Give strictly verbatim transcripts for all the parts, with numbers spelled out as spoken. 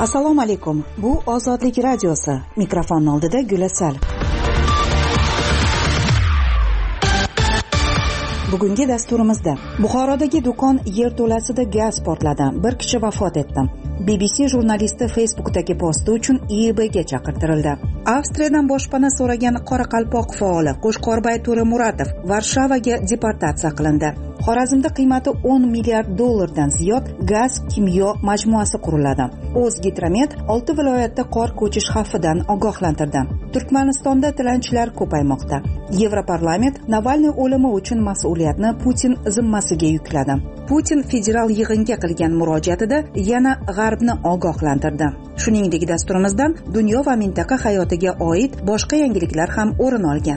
Assalomu alaykum. Bu Ozodlik radiosi. Mikrofon oldida Gulasal. Bugungi dasturimizda Buxorodagi do'kon yerto'lasida gaz portladi. Bir kishi vafot etdi. B B C jurnalisti Facebookdagi posti uchun I B ga chaqirtirildi. Avstriyadan boshpana so'ragan Qoraqalpoq faoli Qo'shqorbay To'ramuratov Varshavaga deportatsiya qilindi. Xorazmda qiymati o'n milliard dollardan ziyod gaz kimyo majmuasi quriladi. O'zgidromet olti viloyatda qor ko'chish xavfidan ogohlantirdi. Turkmanistonda tilanchilar ko'paymoqda. Yevroparlament Navalniy o'limi uchun mas'uliyatni Putin zimmasiga yukladi. Putin federal yig'inga qilgan murojaatida yana G'arbni ogohlantirdi. Shuningdek, dasturimizdan dunyo va mintaqa hayotiga oid boshqa yangiliklar ham o'rin olgan.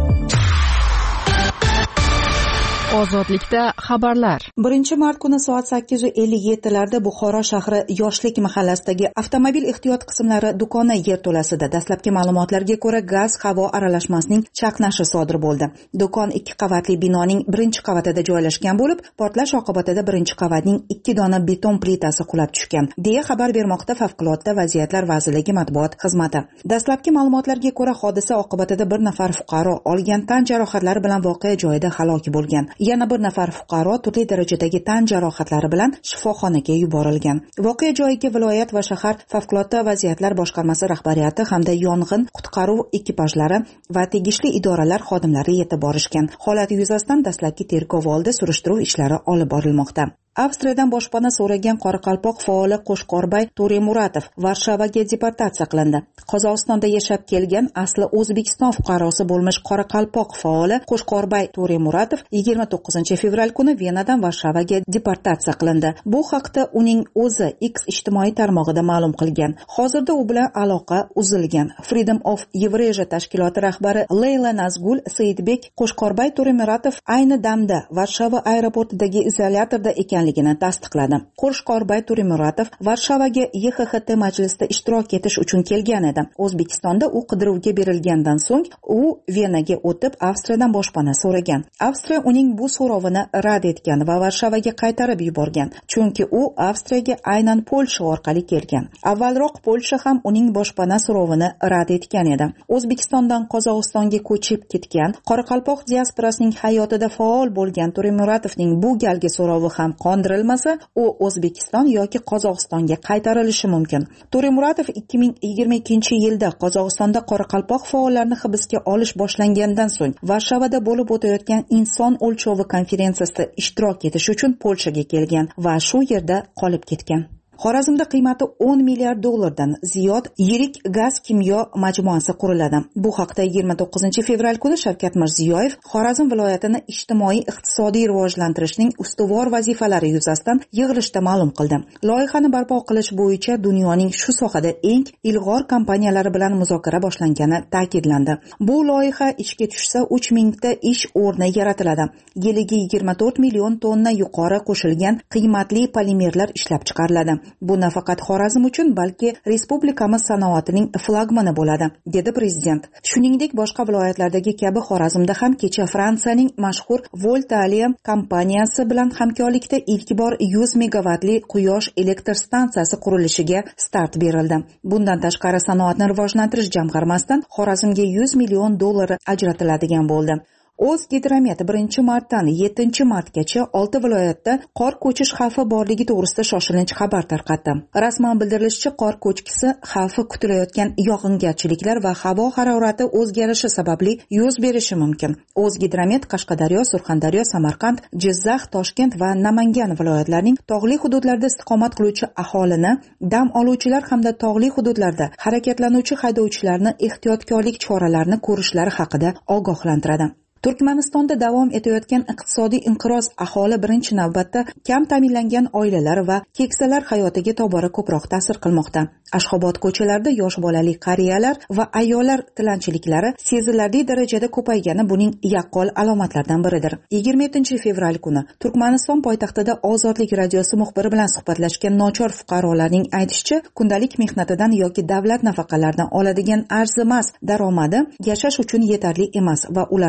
Ozodlikda xabarlar. birinchi mart kuni soat sakkiz ellik yetti larda Buxoro shahri Yoshlik mahallasidagi avtomobil ehtiyot qismlari do'koni yerto'lasida dastlabki ma'lumotlarga ko'ra gaz havo aralashmasining chaqnashi sodir bo'ldi. Do'kon ikki qavatli binoning birinchi qavatida joylashgan bo'lib, portlash oqibatida birinchi qavatning ikki dona beton plitasi qulab tushgan, deya xabar bermoqda Favqulodda vaziyatlar vazirligi matbuot xizmati. Dastlabki ma'lumotlarga ko'ra hodisa oqibatida bir nafar fuqaro olgan tan jarohatlari bilan voqea joyida halok bo'lgan. Yana bir nafar fuqaro turli darajadagi tan jarohatlari bilan shifoxonaga yuborilgan. Voqea joyiga viloyat va shahar favqulodda vaziyatlar boshqarmasi rahbariyati hamda yong'in qutqaruv ekipajlari va tegishli idoralar xodimlari yetib borishgan. Holat yuzasidan dastlabki tergov oldi surishtiruv ishlari olib borilmoqda. Avstriyadan boshpana so'ragan Qoraqalpoq faoli Qo'shqorbay To'ramuratov Varshavaga deportatsiya qilindi. Qozog'istonda yashab kelgan asli O'zbekiston fuqarosi bo'lmish Qoraqalpoq faoli Qo'shqorbay To'ramuratov yigirma to'qqizinchi fevral kuni Venadan Varshavaga deportatsiya qilindi. Bu haqda uning o'zi X ijtimoiy tarmog'ida ma'lum qilgan. Hozirda u bilan aloqa uzilgan. Freedom of Eurasia tashkiloti rahbari Leyla Nazgul Saidbek Qo'shqorbay To'ramuratov ayni damda Varshava aeroportidagi izolyatorda ekan ligini tasdiqladi. Qo'shqorbay To'ramuratov Varshavaga Y X X T majlisida ishtirok etish uchun kelgan edi. O'zbekistonda u qidiruvga berilgandan so'ng u Venaga o'tib Avstriyadan boshpana so'ragan. Avstriya uning bu so'rovini rad etgan va Varshavaga qaytarib yuborgan, chunki u Avstriyaga aynan Polsha orqali kelgan. Avvalroq Polsha ham uning boshpana so'rovini rad etgan edi. O'zbekistondan Qozog'istonga ko'chib ketgan Qoraqalpoq diasporasining hayotida faol bo'lgan To'ramuratovning bu galgi so'rovi ham qondirilmasa, u O'zbekiston yoki Qozog'istonga qaytarilishi mumkin. To'ramuratov ikki ming yigirma ikkinchi yilda Qozog'istonda Qoraqalpoq faollarini hibsga olish boshlangandan so'ng Varshavada bo'lib o'tayotgan inson o'lchovi konferensiyasida ishtirok etish uchun Polshaga kelgan va shu yerda qolib ketgan. Xorazmda qiymati o'n milliard dollardan ziyod yirik gaz kimyo majmuasi quriladi. Bu haqda yigirma to'qqizinchi fevral kuni Shavkat Mirziyoyev Xorazm viloyatini ijtimoiy iqtisodiy rivojlantirishning ustuvor vazifalari yuzasidan yig'ilishda ma'lum qildi. Loyihani barpo qilish bo'yicha dunyoning shu sohada eng ilg'or kompaniyalari bilan muzokara boshlangani ta'kidlandi. Bu loyiha ishga tushsa uch mingta ish o'rni yaratiladi. Yiliga yigirma to'rt million tonna yuqori qo'shilgan qiymatli polimerlar ishlab chiqariladi. Bu nafaqat Xorazm uchun, balki respublikamiz sanoatining flagmani bo'ladi, dedi prezident. Shuningdek, boshqa viloyatlardagi kabi Xorazmda ham kecha Fransiyaning mashhur Voltalia kompaniyasi bilan hamkorlikda ilk bor yuz megavatli quyosh elektr stansiyasi qurilishiga start berildi. Bundan tashqari sanoatni rivojlantirish jamg'armasidan Xorazmga yuz million dollar ajratiladigan bo'ldi. O'zgidromet birinchi martdan yettinchi martgacha olti viloyatda qor ko'chish xavfi borligi to'g'risida shoshilinch xabar tarqatdi. Rasman bildirilishicha, qor ko'chkisi xavfi kutilayotgan yog'ingarchiliklar va havo harorati o'zgarishi sababli yuz berishi mumkin. O'zgidromet Qashqadaryo, Surxondaryo, Samarqand, Jizzax, Toshkent va Namangan viloyatlarining tog'li hududlarida istiqomat qiluvchi aholini, dam oluvchilar hamda tog'li hududlarda harakatlanuvchi haydovchilarni ehtiyotkorlik choralarini ko'rishlari haqida ogohlantiradi. Turkmanistonda davom etayotgan iqtisodiy inqiroz aholi birinchi navbatda kam ta'minlangan oilalar va keksalar hayotiga tobora ko'proq ta'sir qilmoqda. Ashxobod ko'chalarida yosh bolali qariyalar va ayollar tilanchiliklari sezilarli darajada ko'paygani buning yaqqol alomatlaridan biridir. yigirma yettinchi fevral kuni Turkmaniston poytaxtida Ozodlik radiosi muxbiri bilan suhbatlashgan nochor fuqarolarning aytishicha, kundalik mehnatidan yoki davlat nafaqalaridan oladigan arzimas daromadi yashash uchun yetarli emas va ular tilanchilik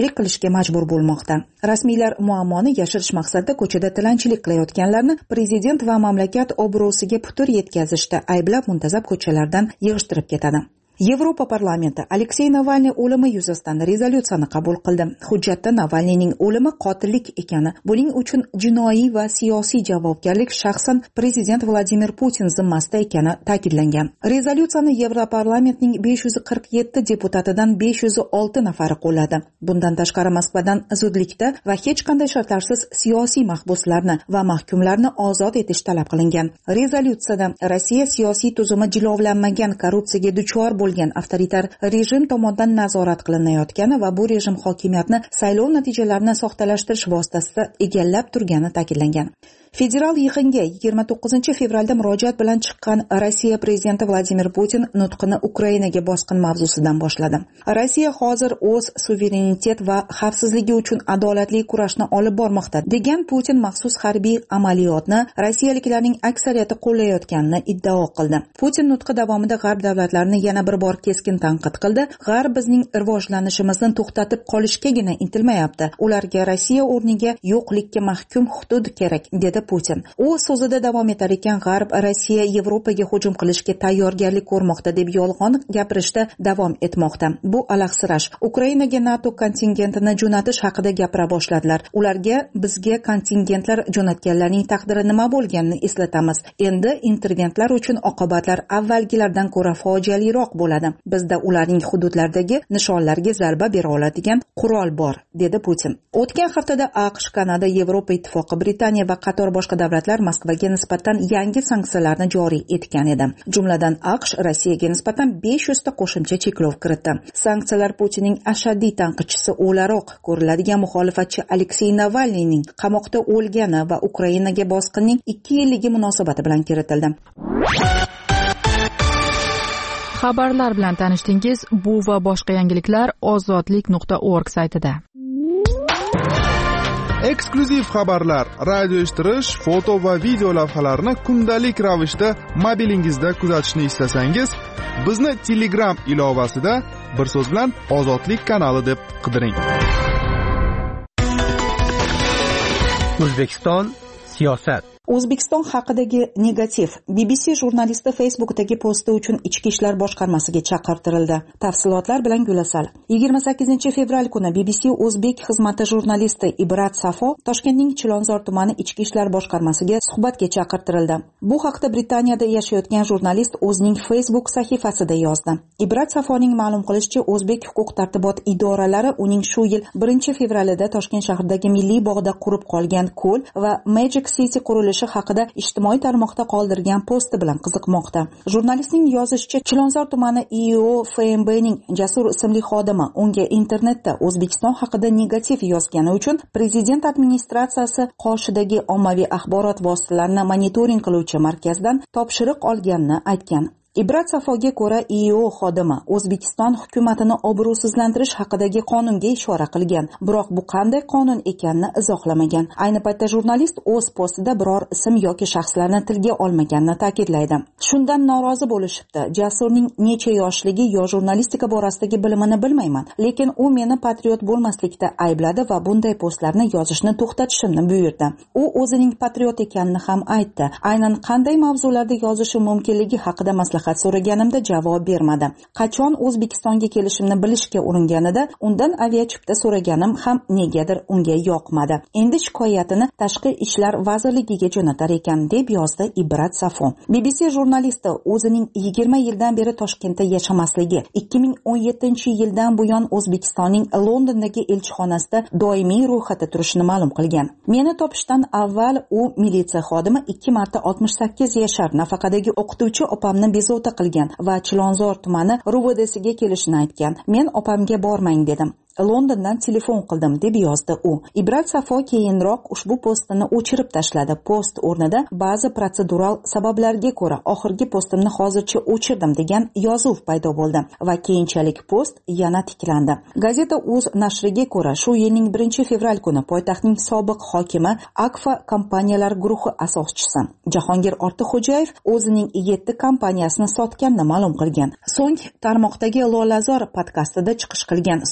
tilanchilik qilishga majbur bo'lmoqda. Rasmiylar muammoni yashirish maqsadida ko'chada tilanchilik qilayotganlarni prezident va mamlakat obro'siga putur yetkazishda ayblab muntazam ko'chalardan yig'ishtirib ketadi. Yevropa parlamenti Aleksey Navalniy o'limi yuzasidan rezolyutsiyani qabul qildi. Hujjatda Navalniyning o'limi qotillik ekani, buning uchun jinoiy va siyosiy javobgarlik shaxsan prezident Vladimir Putin zimmasida ekani ta'kidlangan. Rezolyutsiyani Yevroparlamentning besh yuz qirq yetti deputatidan besh yuz olti nafari qo'lladi. Bundan tashqari Moskvadan zudlikda va hech qanday shartlarsiz siyosiy mahbuslarni va mahkumlarni ozod etish talab qilingan. Rezolyutsiyada Rossiya siyosiy tuzumi jilovlanmagan korrupsiyaga duchor bo'lgan avtoritar rejim tomonidan nazorat qilinayotgani va bu rejim hokimiyatni saylov natijalarini soxtalashtirish vositasida egallab turgani ta'kidlangan. Federal yig'inga yigirma to'qqizinchi fevralda murojaat bilan chiqqan Rossiya prezidenti Vladimir Putin nutqini Ukrainaga bosqin mavzusidan boshladi. Rossiya hozir o'z suverenitet va xavfsizligi uchun adolatli kurashni olib bormoqda degan Putin maxsus harbiy amaliyotni rossiyaliklarning aksariyati qo'llayotganini iddao qildi. Putin nutqi davomida G'arb davlatlarini yana bir bor keskin tanqid qildi. G'arb bizning rivojlanishimizni to'xtatib qolishgagina intilmayapti. Ularga Rossiya o'rniga yo'qlikka mahkum hudud kerak dedi Putin. U so'zida davom etar ekan, G'arb Rossiya Yevropaga hujum qilishga tayyorgarlik ko'rmoqda deb yolg'on gapirishda davom etmoqda. Bu alahsirash. Ukrainaga NATO kontingentini jo'natish haqida gapira boshladilar. Ularga bizga kontingentlar jo'natganlarning taqdiri nima bo'lganini eslatamiz. Endi interventlar uchun oqibatlar avvalgilardan ko'ra fojialiroq bo'ladi. Bizda ularning hududlardagi nishonlarga zarba bera oladigan qurol bor, dedi Putin. O'tgan haftada AQSh, Kanada, Yevropa ittifoqi, Britaniya va qator boshqa davlatlar Moskvaga nisbatan yangi sanksiyalarni joriy etgan edi. Jumladan AQSh Rossiyaga nisbatan besh yuz ta qo'shimcha cheklov kiritdi. Sanksiyalar Putinning ashaddiy tanqidchisi o'laroq ko'riladigan muxolifatchi Aleksey Navalniyning qamoqda o'lgani va Ukrainaga bosqinning ikki yilligi munosabati bilan kiritildi. Xabarlar bilan tanishdingiz. Bu va boshqa yangiliklar ozodlik nuqta org saytida. Eksklyuziv xabarlar, radio eshittirish, foto va video lavhalarni kundalik ravishda mobilingizda kuzatishni istasangiz, bizni Telegram ilovasida bir so'z bilan Ozodlik kanali deb qidiring. O'zbekiston siyosat. O'zbekiston haqidagi negativ. B B C jurnalisti Facebook'dagi posti uchun Ichki ishlar boshqarmasiga chaqirtirildi. Tafsilotlar bilan Gulasal. yigirma sakkizinchi fevral kuni B B C O'zbek xizmati jurnalisti Ibrat Safo Toshkentning Chilonzor tumani Ichki ishlar boshqarmasiga suhbatga chaqirtirildi. Bu haqda Britaniyada yashayotgan jurnalist o'zining Facebook sahifasida yozdi. Ibrat Safoning ma'lum qilishicha, O'zbek huquq-tartibot idoralari uning shu yil birinchi fevralida Toshkent shahridagi Milliy bog'da qurib qolgan ko'l va Magic City qurilishi haqida ijtimoiy tarmoqda qoldirgan posti bilan qiziqmoqda. Jurnalistning yozishicha, Chilonzor tumani I O F M Bning Jasur ismli xodimi unga internetda O'zbekiston haqida negativ yozgani uchun prezident administratsiyasi qoshidagi ommaviy axborot vositalarini monitoring qiluvchi markazdan topshiriq olganini aytgan. Ibrat Safoga ko'ra, I O xodimi O'zbekiston hukumatini obro'sizlantirish haqidagi qonunga ishora qilgan, biroq bu qanday qonun ekanini izohlamagan. Ayni paytda jurnalist o'z postida biror ism yoki shaxslarni tilga olmaganini ta'kidlaydi. Shundan norozi bo'lishibdi. Jasurning necha yoshligi yo jurnalistika borasidagi bilimini bilmayman, lekin u meni patriot bo'lmaslikda aybladi va bunday postlarni yozishni to'xtatishimni buyurdi. U o'zining patriot ekanini ham aytdi. Aynan qanday mavzularda yozishi mumkinligi haqida maslahat so'raganimda javob bermadi. Qachon O'zbekistonga kelishimni bilishga uringanida undan aviachipta so'raganim ham negadir unga yoqmadi. Endi shikoyatini Tashqi ishlar vazirligiga jo'natar ekan, deb yozdi Ibrat Safo. B B C jurnalisti o'zining yigirma yildan beri Toshkentda yashamasligi, ikki ming o'n yettinchi yildan buyon O'zbekistonning Londondagi elchixonasida doimiy ro'yxatda turishini ma'lum qilgan. Meni topishdan avval u militsiya xodimi, ikki marta oltmish sakkiz yashar nafaqadagi o'qituvchi opamni bezovta qilgan va Chilonzor tumani R U V Dsiga kelishini aytgan. Men opamga bormang dedim. Londondan telefon qildim, deb yozdi u. Ibrat Safo keyinroq ushbu postini o'chirib tashladi. Post o'rnida ba'zi protsedural sabablarga ko'ra oxirgi postimni hozircha o'chirdim degan yozuv paydo bo'ldi va keyinchalik post yana tiklandi. Gazeta Uz nashriga ko'ra, shu yilning birinchi fevral kuni poytaxtning sobiq hokimi Akfa kompaniyalar guruhi asoschisi Jahongir Ortiqxo'jayev o'zining yetti kompaniyasini sotganini ma'lum qilgan. So'ng tarmoqdagi Lolazor podkastida chiqish qilgan sobiq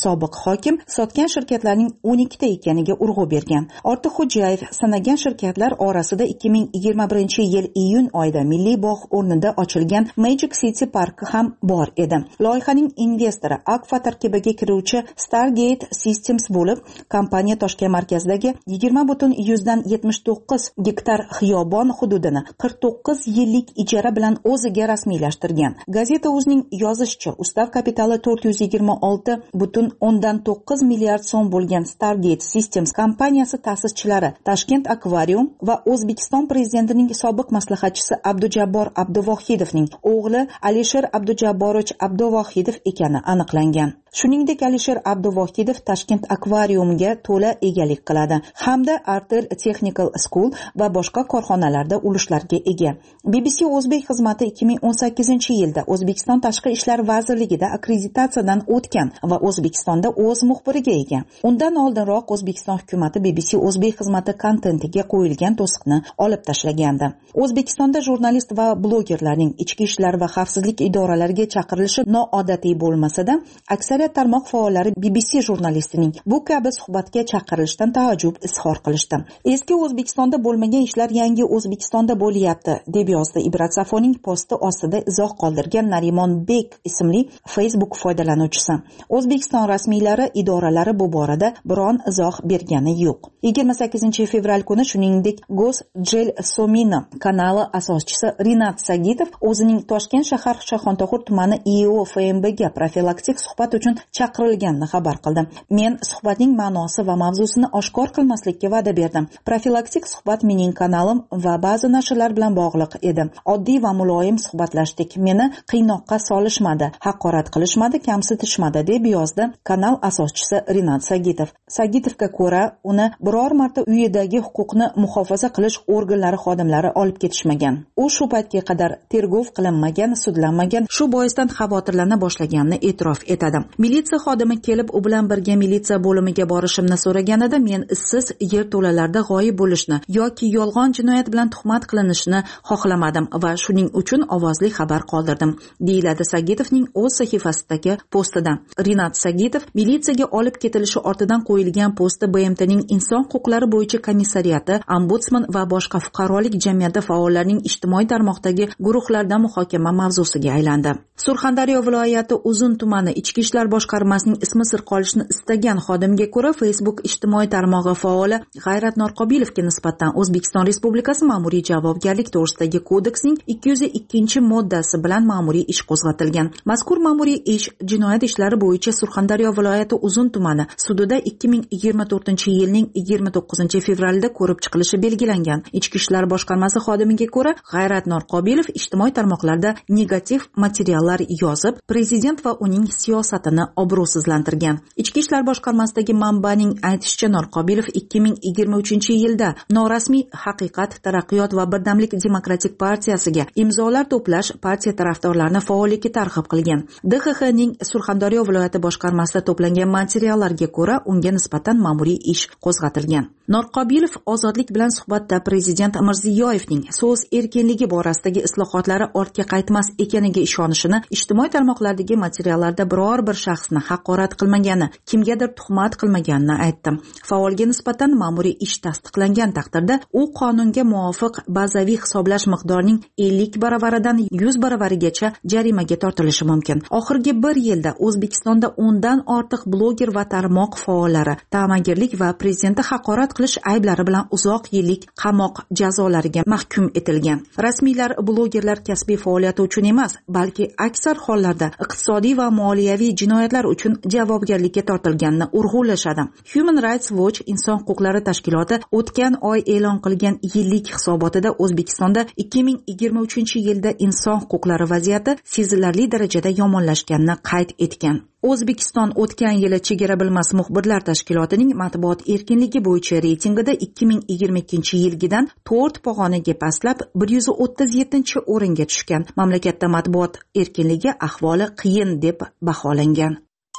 hokim sotgan shirkatlarning o'n ikkita ekaniga urg'u bergan. Ortiqxo'jayev sanagan shirkatlar orasida ikki ming yigirma birinchi yil iyun oyida Milliy bog' o'rnida ochilgan Magic City parki ham bor edi. Loyihaning investori Akfa tarkibiga kiruvchi Stargate Systems bo'lib, kompaniya Toshkent markazidagi yigirma butun yuzdan yetmish to'qqiz gektar xiyobon hududini qirq to'qqiz yillik ijara bilan o'ziga rasmiylashtirgan. Gazeta o'zining yozishicha, ustav kapitali to'rt yuz yigirma olti butun o'ndan to'qqiz milliard so'm bo'lgan Stargate Systems kompaniyasi ta'sischilari Toshkent akvarium va O'zbekiston prezidentining sobiq maslahatchisi Abdujabbor Abduvohidovning o'g'li Alisher Abdujabborovich Abduvohidov ekani aniqlangan. Shuningdek, Alisher Abduvohidov Toshkent akvariumiga to'la egalik qiladi hamda Artel Technical School va boshqa korxonalarda ulushlarga ega. B B C O'zbek xizmati ikki ming o'n sakkizinchi yilda O'zbekiston Tashqi ishlar vazirligida akkreditatsiyadan o'tgan va O'zbekistonda o'z muxbiriga ega. Undan oldinroq O'zbekiston hukumatı B B C O'zbek xizmati kontentiga qo'yilgan to'siqni olib tashlagandi. O'zbekistonda jurnalist va blogerlarning ichki ishlar va xavfsizlik idoralariga chaqirilishi noodatiy bo'lmasa-da, aksariyat tarmoq faollari B B C jurnalistining bu kabi suhbatga chaqirilishidan taajjub izhor qilishdi. Eski O'zbekistonda bo'lmagan ishlar yangi O'zbekistonda bo'lyapti, deb yozdi Ibrat Safoning posti ostida izoh qoldirgan Narimon Bek ismli Facebook foydalanuvchisi. O'zbekiston rasmiylari idoralari bu borada biron izoh bergani yo'q. yigirma sakkizinchi fevral kuni shuningdek Gosjelsomina kanali asoschisi Rinat Sagitov o'zining Toshkent shahar Shayxontohur tumani I O F M B ga profilaktik suhbat uchun chaqirilganini xabar qildi. Men suhbatning ma'nosi va mavzusini oshkor qilmaslikka va'da berdim. Profilaktik suhbat mening kanalim va ba'zi nashrlar bilan bog'liq edi. Oddiy va muloyim suhbatlashdik. Meni qiynoqqa solishmadi, haqorat qilishmadi, kamsitishmadi, deb yozdi kanal asoschisi Rinat Sagitov. Sagitovga ko'ra, uni biror marta uyidagi huquqni muhofaza qilish organlari xodimlari olib ketishmagan. U shu paytga qadar tergov qilinmagan, sudlanmagan, shu boisdan xavotirlana boshlaganini e'tirof etadi. Militsiya xodimi kelib u bilan birga militsiya bo'limiga borishimni so'raganida men issiz yerto'lalarda g'oyib bo'lishni yoki yolg'on jinoyat bilan tuhmat qilinishini xohlamadim va shuning uchun ovozli xabar qoldirdim, deyiladi Sagitovning o'z sahifasidagi postida. Rinat Sagitov militsiyaga olib ketilishi ortidan qo'yilgan posti B M Tning inson huquqlari bo'yicha komissariyati, ombudsman va boshqa fuqarolik jamiyati faollarining ijtimoiy tarmoqdagi guruhlarda muhokama mavzusiga aylandi. Surxondaryo viloyati Uzun tumani ichki ishlar boshqarmasining ismi sir qolishini istagan xodimga ko'ra, Facebook ijtimoiy tarmog'i faoli G'ayrat Norqobilovga nisbatan O'zbekiston Respublikasi ma'muriy javobgarlik to'g'risidagi kodeksning ikki yuz ikkinchi moddasi bilan ma'muriy ish qo'zg'atilgan. Mazkur ma'muriy ish jinoyat ishlari bo'yicha Surxondaryo viloyati Uzun tumani sudida ikki ming yigirma to'rtinchi yilning yigirma to'qqizinchi fevralida ko'rib chiqilishi belgilangan. Ichki ishlar boshqarmasi xodimiga ko'ra, G'ayrat Norqobilov ijtimoiy tarmoqlarda negativ materiallar yozib, prezident va uning siyosatini obro'sizlantirgan. Ichki ishlar boshqarmasidagi manbaning aytishicha, Norqobilov ikki ming yigirma uchinchi yilda norasmiy Haqiqat, Taraqqiyot va Birdamlik demokratik partiyasiga imzolar to'plash partiya tarafdorlarini faollikka targ'ib qilgan. D X Xning Surxondaryo viloyati boshqarmasida to'plangan materiallarga ko'ra, unga nisbatan ma'muriy ish qo'zg'atilgan. Norqobilov ozodlik bilan suhbatda prezident Mirziyoyevning so'z erkinligi borasidagi islohotlari ortga qaytmas ekaniga ishonishini, ijtimoiy tarmoqlardagi materiallarda biror bir shaxsni haqorat qilmagani, kimgadir tuhmat qilmaganini aytdi. Faolga nisbatan ma'muriy ish tasdiqlangan taqdirda u qonunga muvofiq bazaviy hisoblash miqdorining ellik baravaridan yuz baravarigacha jarimaga tortilishi mumkin. Oxirgi bir yilda O'zbekistonda o'ndan ortiq bloger va tarmoq faollari ta'magirlik va prezidentni haqorat qilish ayblari bilan uzoq yillik qamoq jazolariga mahkum etilgan. Rasmiylar blogerlar kasbiy faoliyati uchun emas, balki aksar hollarda iqtisodiy va moliyaviy jinoyatlar uchun javobgarlikka tortilganini urg'ulashadi. Human Rights Watch inson huquqlari tashkiloti o'tgan oy e'lon qilgan yillik hisobotida O'zbekistonda ikki ming yigirma uchinchi yilda inson huquqlari vaziyati sezilarli darajada yomonlashganini qayd etgan. O'zbekiston o'tgan yili Chegara bilmas muxbirlar tashkilotining matbuot erkinligi bo'yicha reytingida ikki ming yigirma ikkinchi yilgidan to'rt pog'onaga pastlab bir yuz o'ttiz yettinchi o'ringa tushgan. Mamlakatda matbuot erkinligi ahvoli qiyin deb baholangan.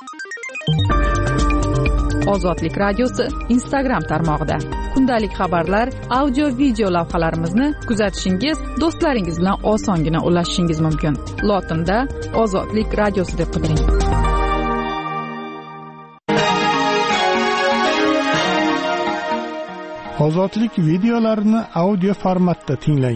Ozodlik radiosi Instagram tarmog'ida kundalik xabarlar, audio video lavhalarimizni kuzatishingiz, do'stlaringiz bilan osongina ulashishingiz mumkin. Lotinda Ozodlik radiosi deb qidiring. Ozodlik videolarini audio formatda tinglang.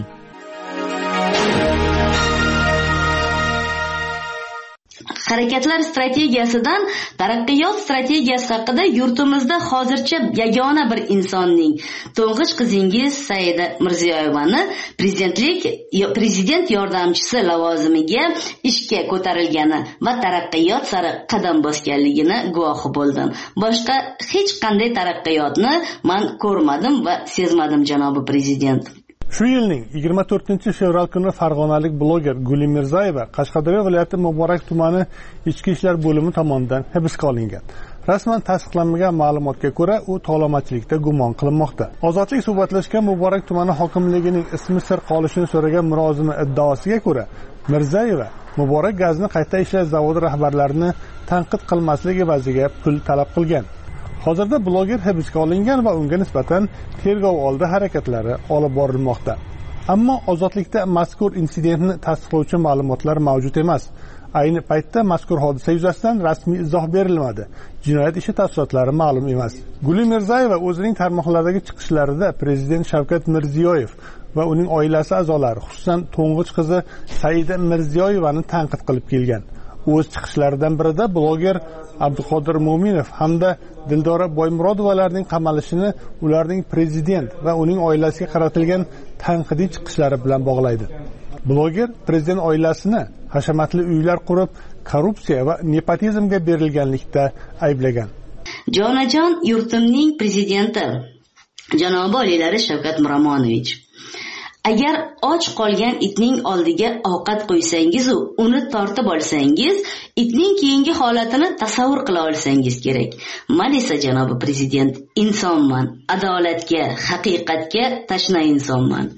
Harakatlar strategiyasidan taraqqiyot strategiyasi haqida yurtimizda hozircha yagona bir insonning, to'ng'ich qizingiz Saida Mirziyoyevani prezidentlik prezident yordamchisi lavozimiga ishga ko'tarilgani va taraqqiyot sari qadam bosganligini guvohi bo'ldim. Boshqa hech qanday taraqqiyotni men ko'rmadim va sezmadim, janobi prezident. Shu yilning yigirma to'rtinchi fevral kuni farg'onalik bloger Guli Mirzayeva Qashqadaryo viloyati Muborak tumani Ichki ishlar bo'limi tomonidan hibsga olingan. Rasman tasdiqlanmagan ma'lumotga ko'ra, u tovlamachilikda gumon qilinmoqda. Ozodlik suhbatlashgan Muborak tumani hokimligining ismi sir qolishini so'ragan mulozimi iddaosiga ko'ra, Mirzayeva Muborak gazni qayta ishlash zavodi rahbarlarini tanqid qilmaslik evaziga pul talab qilgan. Hozirda bloger hibsga olingan va unga nisbatan tergov oldi harakatlari olib borilmoqda. Ammo ozodlikda mazkur insidentni tasdiqlovchi ma'lumotlar mavjud emas. Ayni paytda mazkur hodisa yuzasidan rasmiy izoh berilmadi. Jinoyat ishi tafsilotlari ma'lum emas. Guli Mirzayeva o'zining tarmoqlardagi chiqishlarida prezident Shavkat Mirziyoyev va uning oilasi a'zolari, xususan to'ng'ich qizi Saida Mirziyoyevani tanqid qilib kelgan. O'z chiqishlaridan birida bloger Abduqodir Mo'minov hamda Dildora Boymurodovalarning qamalishini ularning prezident va uning oilasiga qaratilgan tanqidiy chiqishlari bilan bog'laydi. Bloger prezident oilasini hashamatli uylar qurib, korrupsiya va nepotizmga berilganlikda ayblagan. Jonajon yurtimning prezidenti janobi oliylari Shavkat Miromonovich, agar och qolgan itning oldiga ovqat qo'ysangiz, uni tortib olsangiz, itning keyingi holatini tasavvur qila olsangiz kerak. Men esa janobi prezident insonman, adolatga, haqiqatga tashna insonman.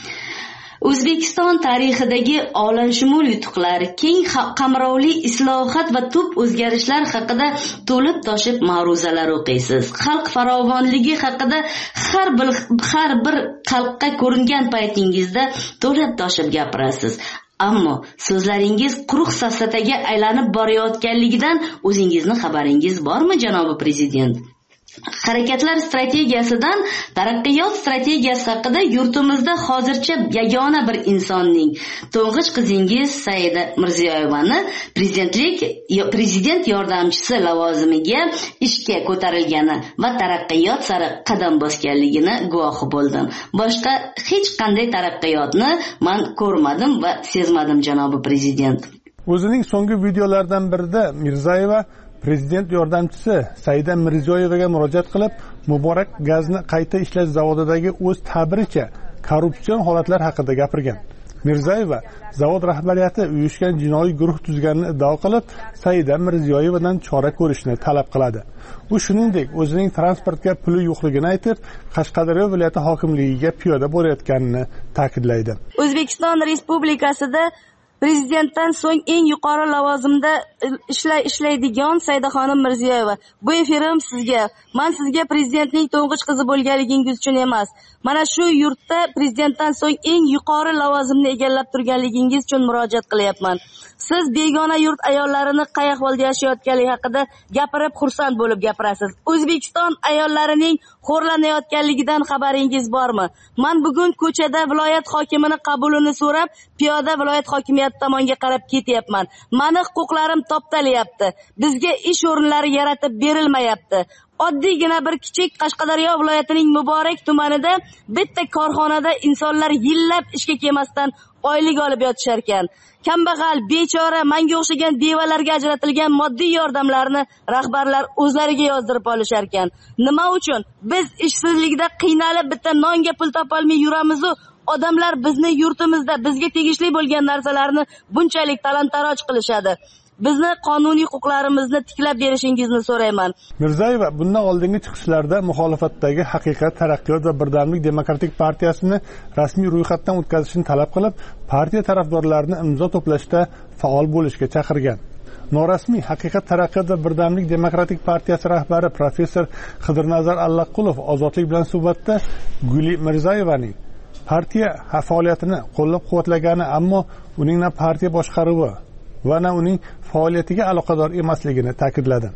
O'zbekiston tarixidagi olamshumul yutuqlar, keng qamrovli islohot va tub o'zgarishlar haqida to'lib toshib ma'ruzalar o'qiysiz. Xalq farovonligi haqida har bir har bir xalqqa ko'ringan paytingizda to'lib toshib gapirasiz. Ammo so'zlaringiz quruq safsataga aylanib borayotganligidan o'zingizni xabaringiz bormi, janobi prezident? Harakatlar strategiyasidan taraqqiyot strategiyasi haqida yurtimizda hozircha yagona bir insonning, to'ng'ich qizingiz Saida Mirziyoyevani prezidentlik prezident yordamchisi lavozimiga ishga ko'tarilgani va taraqqiyot sari qadam bosganligini guvohi bo'ldim. Boshqa hech qanday taraqqiyotni men ko'rmadim va sezmadim, janobi prezident. O'zining so'nggi videolaridan birida Mirzayeva prezident yordamchisi Saida Mirziyoyevaga murojaat qilib, Muborak gazni qayta ishlash zavodidagi o'z ta'biricha korrupsion holatlar haqida gapirgan. Mirzayeva zavod rahbariyati uyushgan jinoiy guruh tuzganini iddao qilib, Saida Mirziyoyevadan chora ko'rishni talab qiladi. U shuningdek, o'zining transportga puli yo'qligini aytib, Qashqadaryo viloyati hokimligiga piyoda borayotganini ta'kidlaydi. O'zbekiston Respublikasida prezidentdan so'ng eng yuqori lavozimda ishlay ishlaydigan Saidaxonim Mirziyoyeva. Bu efirim sizga. Men sizga prezidentning to'ng'ich qizi bo'lganligingiz uchun emas, mana shu yurtda prezidentdan so'ng eng yuqori lavozimni egallab turganligingiz uchun murojaat qilyapman. Siz begona yurt ayollarini qay ahvolda yashayotganligi haqida gapirib xursand bo'lib gapirasiz. O'zbekiston ayollarining xo'rlanayotganligidan xabaringiz bormi? Men bugun ko'chada viloyat hokimini qabulini so'rab, piyoda viloyat hokimiyati tomonga qarab ketyapman. Meni huquqlarim toptalyapti. Bizga ish o'rinlari yaratib berilmayapti. Oddiygina bir kichik Qashqadaryo viloyatining Muborak tumanida bitta korxonada insonlar yillab ishga kelmasdan oylik olib yotishar ekan. Kambag'al, bechora, menga o'xshagan bevalarga ajratilgan moddiy yordamlarni rahbarlar o'zlariga yozdirib olishar ekan. Nima uchun? Biz ishsizlikda qiynalib bitta nonga pul topolmay yuramiz-ku. Odamlar bizni yurtimizda bizga tegishli bo'lgan narsalarni bunchalik talon-taroj qilishadi. Bizni qonuniy huquqlarimizni tiklab berishingizni so'rayman. Mirzayeva bundan oldingi chiqishlarda muxolifatdagi Haqiqat, Taraqqiyot va Birdamlik demokratik partiyasini rasmiy ro'yxatdan o'tkazishni talab qilib, partiya tarafdorlarini imzo to'plashda faol bo'lishga chaqirgan. Norasmiy Haqiqat, Taraqqiyot va Birdamlik demokratik partiyasi rahbari professor Xidirnazar Allaqulov ozodlik bilan suhbatda Guli Mirzayevaning partiya faoliyatini qo'llab-quvvatlagani, ammo uning na partiya boshqaruvi va na uning faoliyatiga aloqador emasligini ta'kidladi.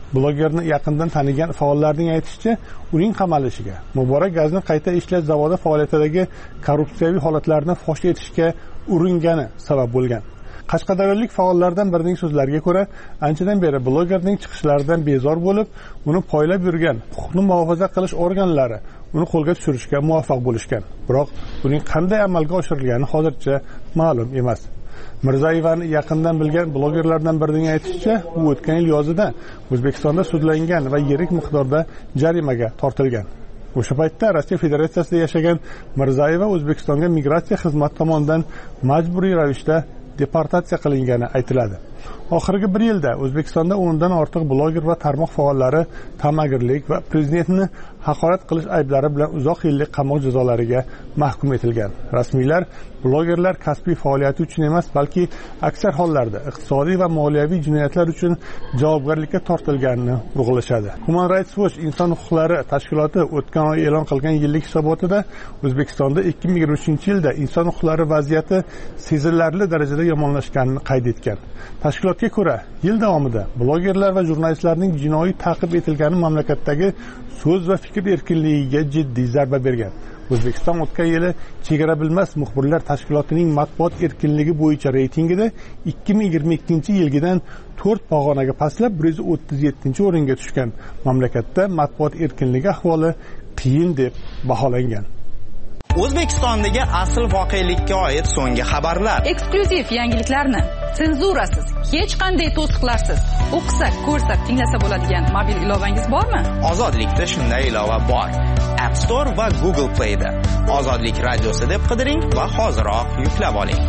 Blogerni yaqindan tanigan faollarning aytishicha, uning qamalishiga Muborak gazni qayta ishlash zavodi faoliyatidagi korrupsiyaviy holatlarni fosh etishga uringani sabab bo'lgan. Qashqadaryolik faollardan birining so'zlariga ko'ra, anchadan beri blogerning chiqishlaridan bezor bo'lib, uni poylab yurgan huquqni muhofaza qilish organlari uni qo'lga tushirishga muvaffaq bo'lishgan. Biroq uning qanday amalga oshirilgani hozircha ma'lum emas. Mirzayevani yaqindan bilgan blogerlardan birining aytishicha, u o'tgan yil yozida O'zbekistonda sudlangan va yirik miqdorda jarimaga tortilgan. O'sha paytda Rossiya Federatsiyasida yashagan Mirzayeva O'zbekistonga migratsiya xizmati tomonidan majburiy ravishda deportatsiya qilingani aytiladi. Oxirgi bir yilda O'zbekistonda o'ndan ortiq bloger va tarmoq faollari ta'magirlik va prezidentni haqorat qilish ayblari bilan uzoq yillik qamoq jazolariga mahkum etilgan. Rasmiylar blogerlar kasbiy faoliyati uchun emas, balki aksar hollarda iqtisodiy va moliyaviy jinoyatlar uchun javobgarlikka tortilganini urg'ulashadi. Human Rights Watch inson huquqlari tashkiloti o'tgan oy e'lon qilgan yillik hisobotida O'zbekistonda ikki ming yigirma uchinchi yilda inson huquqlari vaziyati sezilarli darajada yomonlashganini qayd etgan. Tashkilotga ko'ra, yil davomida blogerlar va jurnalistlarning jinoiy ta'qib etilgani mamlakatdagi so'z va fikr erkinligiga jiddiy zarba bergan. O'zbekiston o'tgan yili Chegara bilmas muxbirlar tashkilotining matbuot erkinligi bo'yicha reytingida ikki ming yigirma ikkinchi yilgidan to'rt pog'onaga pastlab bir yuz o'ttiz yettinchi o'ringa tushgan. Mamlakatda matbuot erkinligi ahvoli qiyin deb baholangan. O'zbekistondagi asl voqelikka oid so'nggi xabarlar. Eksklyuziv yangiliklarni senzurasiz, hech qanday to'siqlarsiz o'qisak, ko'rsak, tinglasa bo'ladigan mobil ilovangiz bormi? Ozodlikda shunday ilova bor. App Store va Google Play'da. Ozodlik radiosi deb qidiring va hoziroq yuklab oling.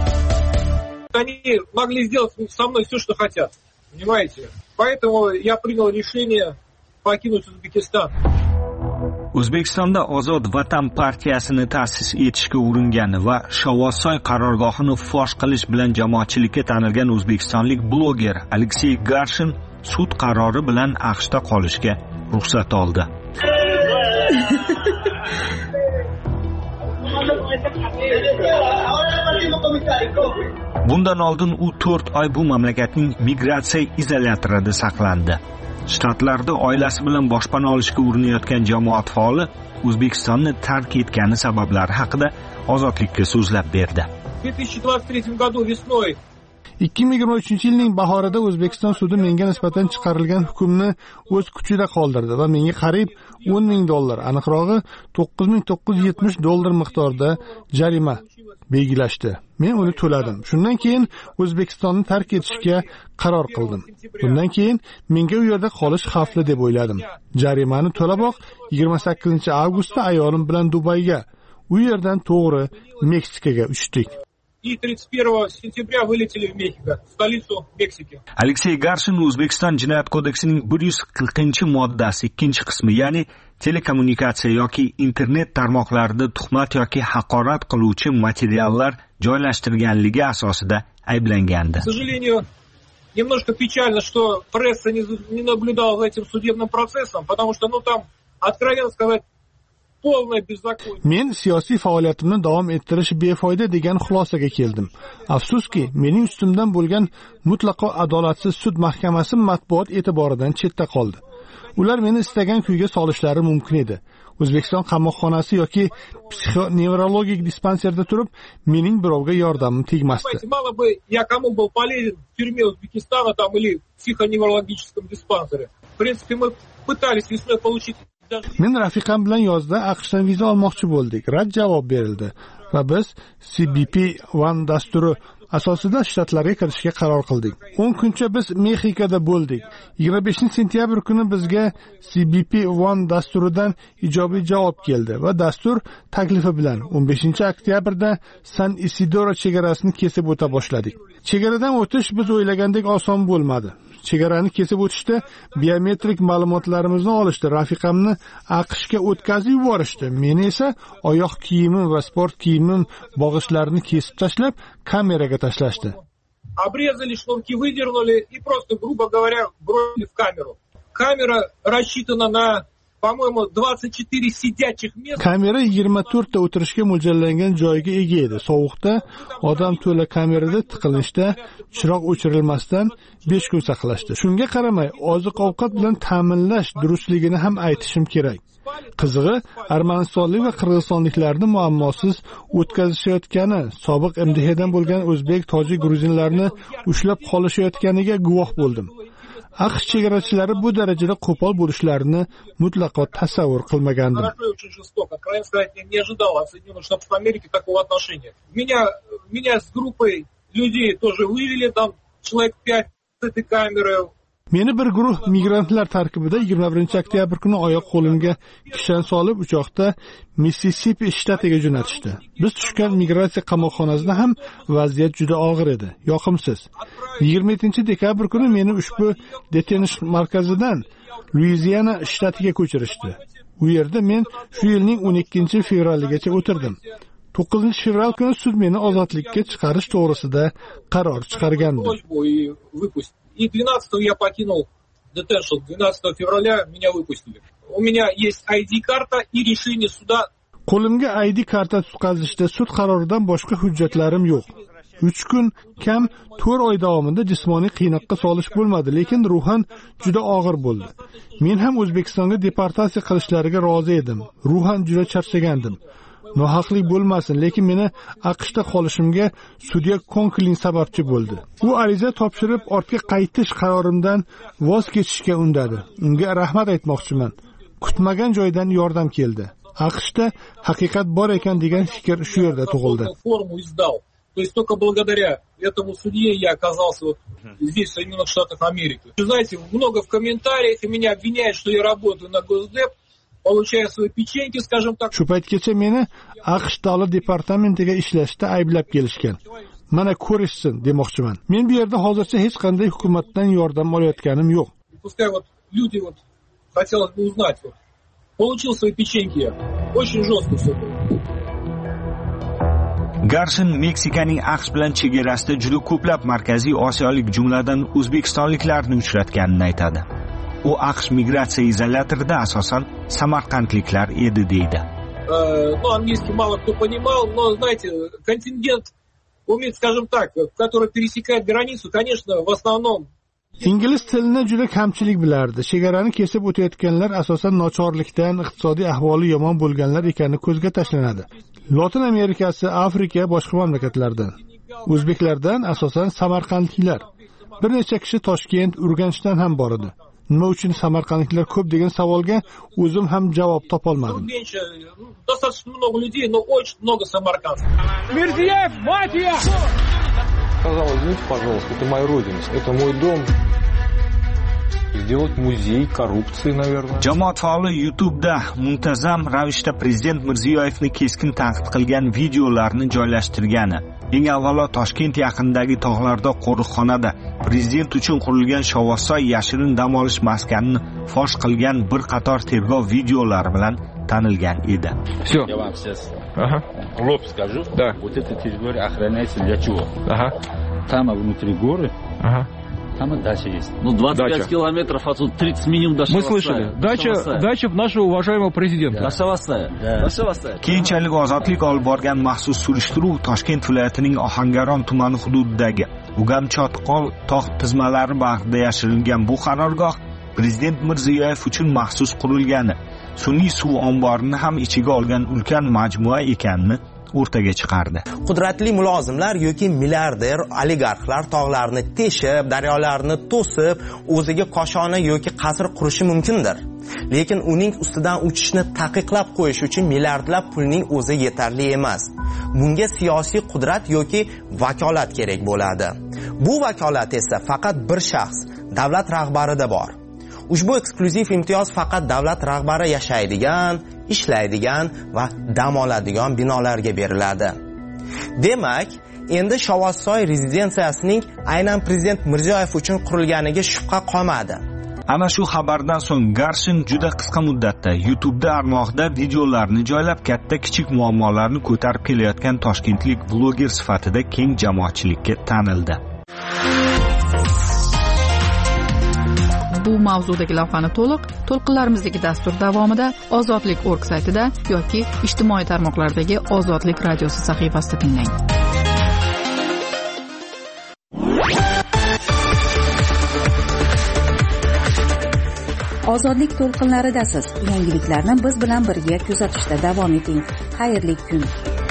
Они могли сделать со мной все, что хотят. Понимаете? Поэтому я принял решение покинуть Узбекистан. O'zbekistonda Ozod Vatan partiyasini ta'sis etishga uringan va Shovvozsoy qarorgohini fosh qilish bilan jamoatchilikka tanilgan o'zbekistonlik bloger Aleksey Garshin sud qarori bilan AQShda qolishga ruxsat oldi. Bundan oldin u to'rt oy bu mamlakatning migratsiya izolyatorida saqlandi. Shtatlarda oilasi bilan boshpana olishga urinayotgan jamoat faoli O'zbekistonni tark etgani sabablari haqida Ozodlikka so'zlab berdi. ikki ming yigirma uchinchi yilning bahorida O'zbekiston sudi menga nisbatan chiqarilgan hukmni o'z kuchida qoldirdi va menga qariyb o'n ming dollar, aniqrog'i to'qqiz ming to'qqiz yuz yetmish dollar miqdorida jarima belgilashdi. Men uni to'ladim. Shundan keyin O'zbekistonni tark etishga qaror qildim. Bundan keyin menga u yerda qolish xavfli deb o'yladim. Jarimani to'laboq yigirma sakkizinchi avgustda ayolim bilan Dubayga, u yerdan to'g'ri Meksikaga uchdik. И тридцать первого сентября вылетели в Мехико, столицу Мексики. Aleksey Garshin O'zbekiston Jinoyat kodeksining bir yuz qirqinchi moddasi ikkinchi qismi, ya'ni telekommunikatsiya yoki internet tarmoqlarida tuhmat yoki haqorat qiluvchi materiallar joylashtirganligi asosida ayblangandi. К сожалению, немножко печально, что пресса не, не наблюдала за этим судебным процессом, потому что, ну, там, откровенно сказать, Men siyosiy faoliyatimni davom ettirish befoyda degan xulosaga keldim. Afsuski, mening ustimdan bo'lgan mutlaqo adolatsiz sud mahkamasi matbuot e'tiboridan chetda qoldi. Ular meni istagan kuyga solishlari mumkin edi. O'zbekiston qamoqxonasi yoki psixonevrologik dispanserda turib, mening birovga yordamim tegmasdi. Мало бы я кому был полезен в тюрьме Узбекистана там или психоневрологическом диспансере. В принципе, мы пытались весной получить. Men rafiqam bilan yozda AQShdan viza olmoqchi bo'ldik. Rad javob berildi va biz C B P one dasturi asosida shtatlarga kirishga qaror qildik. o'n kuncha biz Mexikoda bo'ldik. yigirma beshinchi sentyabr kuni bizga C B P one dasturidan ijobiy javob keldi va dastur taklifi bilan o'n beshinchi oktyabrda San Isidoro chegarasini kesib o'ta boshladik. Chegaradan o'tish biz o'ylagandek oson bo'lmadi. Chegarani kesib o'tishda biometrik ma'lumotlarimizni olishdi, rafiqamni AQShga o'tkazib yuborishdi. Meni esa oyoq kiyimim va sport kiyimim bog'ichlarini kesib tashlab, kameraga tashlashdi. Обрезали шнурки, выдернули и просто, грубо говоря, бросили в камеру. Камера рассчитана на по-моему, двадцать четыре сидячих места. Kamera yigirma to'rt ta o'tirishga mo'ljallangan joyga ega edi. Sovuqda odam to'la kamerada tiqilinishda chiroq o'chirilmasdan besh kun saqlashdi. Shunga qaramay, oziq-ovqat bilan ta'minlash durustligini ham aytishim kerak. Qizig'i, Armanistonlik va Qirg'izistonliklarni muammosiz o'tkazishayotgani, sobiq M D H'dan bo'lgan o'zbek, tojik, gruzinlarni ushlab qolishayotganiga guvoh bo'ldim. AQSh chegarachilari bu darajada qo'pol bo'lishlarini mutlaqo tasavvur qilmagandim. Очень жестоко. Откровенно сказать, я не ожидал от Соединенных Штатов Америки такого отношения. Меня, меня с группой людей тоже вывели, там человек пять с этой камеры. Meni bir guruh migrantlar tarkibida yigirma birinchi oktyabr kuni oyoq qo'limga kishan solib uchoqda Missisipi shtatiga jo'natishdi. Biz tushgan migratsiya qamoqxonasida ham vaziyat juda og'ir edi, yoqimsiz. yigirma yettinchi dekabr kuni meni ushbu detenish markazidan Luiziana shtatiga ko'chirishdi. U yerda men shu yilning o'n ikkinchi fevraligacha o'tirdim. to'qqizinchi fevral kuni sud meni ozodlikka chiqarish to'g'risida qaror chiqargandi. И двенадцатого я покинул детеншн. двенадцатого февраля меня выпустили. У меня есть ай ди-карта и решение суда. Qo'limga I D karta tutqazishda sud qaroridan boshqa hujjatlarim yo'q. uch kun kam to'rt oy davomida jismoniy qiynoqqa solish bo'lmadi, lekin ruhan juda og'ir bo'ldi. Men ham O'zbekistonga deportatsiya qilishlariga rozi edim. Ruhan juda charchagandim. Nohaqlik bo'lmasin, lekin meni AQShda qolishimga sudya Konklin sababchi bo'ldi. U ariza topshirib ortga qaytish qarorimdan voz kechishga undadi. Unga rahmat aytmoqchiman. Kutmagan joydan yordam keldi. AQShda haqiqat bor ekan degan fikr shu yerda tug'ildi. То есть только благодаря этому судье я оказался вот здесь, в Соединенных Штатах Америки. Вы знаете, много в комментариях, и меня обвиняют, что я работаю на Госдеп, получая свои печеньки, скажем так. Shu paytgacha meni AQSh davlat departamentiga ishlashda ayblab kelishgan. Mana ko'rishsin demoqchiman. Men bu yerda hozircha hech qanday hukumatdan yordam olayotganim yo'q. Пускай вот люди вот хотелось бы узнать вот. Получил свои печеньки. Очень жестко все было. Garshin Meksikaning AQSh bilan chegarasida juda ko'plab markaziy osiyolik, jumladan o'zbekistonliklarni uchratganini aytadi. U AQSh migratsiya izolyatorida asosan samarqandliklar edi deydi. Ну, английский мало кто понимал, но, знаете, контингент умеет, скажем так, который пересекает границу, конечно, в основном Ingliz tilini juda kamchilik bilardi. Chegarani kesib o'tayotganlar asosan nochorlikdan, iqtisodiy ahvoli yomon bo'lganlar ekani ko'zga tashlanadi. Lotin Amerikasi, Afrika, boshqa mamlakatlardan. O'zbeklardan asosan samarqandliklar. Bir necha kishi Toshkent, Urganchdan ham bor edi. Nima uchun samarqandliklar ko'p degan savolga o'zim ham javob topolmadim. Достаточно много людей, но очень много самаркандцев. Mirziyev, Matiya! Сказал, извините, пожалуйста, это моя родина, это мой дом. Сделать музей коррупции, наверное. Jamoat faoli YouTube'da muntazam ravishda prezident Mirziyoyevni keskin tanqid qilgan videolarni joylashtirgani, eng avvalo Toshkent yaqinidagi tog'larda qo'riqxonada prezident uchun qurilgan Shovvozsoy yashirin dam olish maskanini fosh qilgan bir qator tergov videolari bilan tanilgan edi. Всё. Я вам сейчас ага. в лоб скажу. Да. Вот эта территория охраняется для чего? Ага. Там внутри горы. Ага. Там и дача есть. Ну, двадцать пять дача. километров отсюда, тридцать минимум до Мы слышали. Дача, дача нашего уважаемого президента. До Шавасая. Да. До Шавасая. Keyinchalik ozodlik olib borgan maxsus surishtiruv Toshkent viloyatining Ohangaron tumani hududidagi Ugamchotqol tog' tizmalari bag'rida yashirilgan bu qarorgoh prezident Mirziyoyev uchun maxsus qurilgani, sun'iy suv omborini ham ichiga olgan ulkan majmua ekanini o'rtaga chiqardi. Qudratli mulozimlar yoki milliarder oligarxlar tog'larni teshib, daryolarni to'sib, o'ziga qoshona yoki qasr qurishi mumkindir. Lekin uning ustidan uchishni taqiqlab qo'yish uchun milliardlab pulning o'zi yetarli emas. Bunga siyosiy qudrat yoki vakolat kerak bo'ladi. Bu vakolat esa faqat bir shaxs, davlat rahbarida bor. Ushbu eksklyuziv imtiyoz faqat davlat rahbari yashaydigan, ishlaydigan va dam oladigan binolarga beriladi. Demak, endi Shovvozsoy rezidensiyasining aynan prezident Mirziyoyev uchun qurilganiga shubha qolmadi. Ana shu xabardan so'ng Garshin juda qisqa muddatda YouTube'da armoqda videolarni joylab, katta-kichik muammolarni ko'tarib kelayotgan toshkentlik bloger sifatida keng jamoatchilikka tanildi. Bu mavzudagi lavhani to'liq to'lqinlarimizdagi dastur davomida ozodlik org saytida yoki ijtimoiy tarmoqlardagi Ozodlik radiosi sahifasida tinglang. Ozodlik to'lqinlaridasiz. Yangiliklarni biz bilan birga kuzatishda davom eting. Xayrli kun.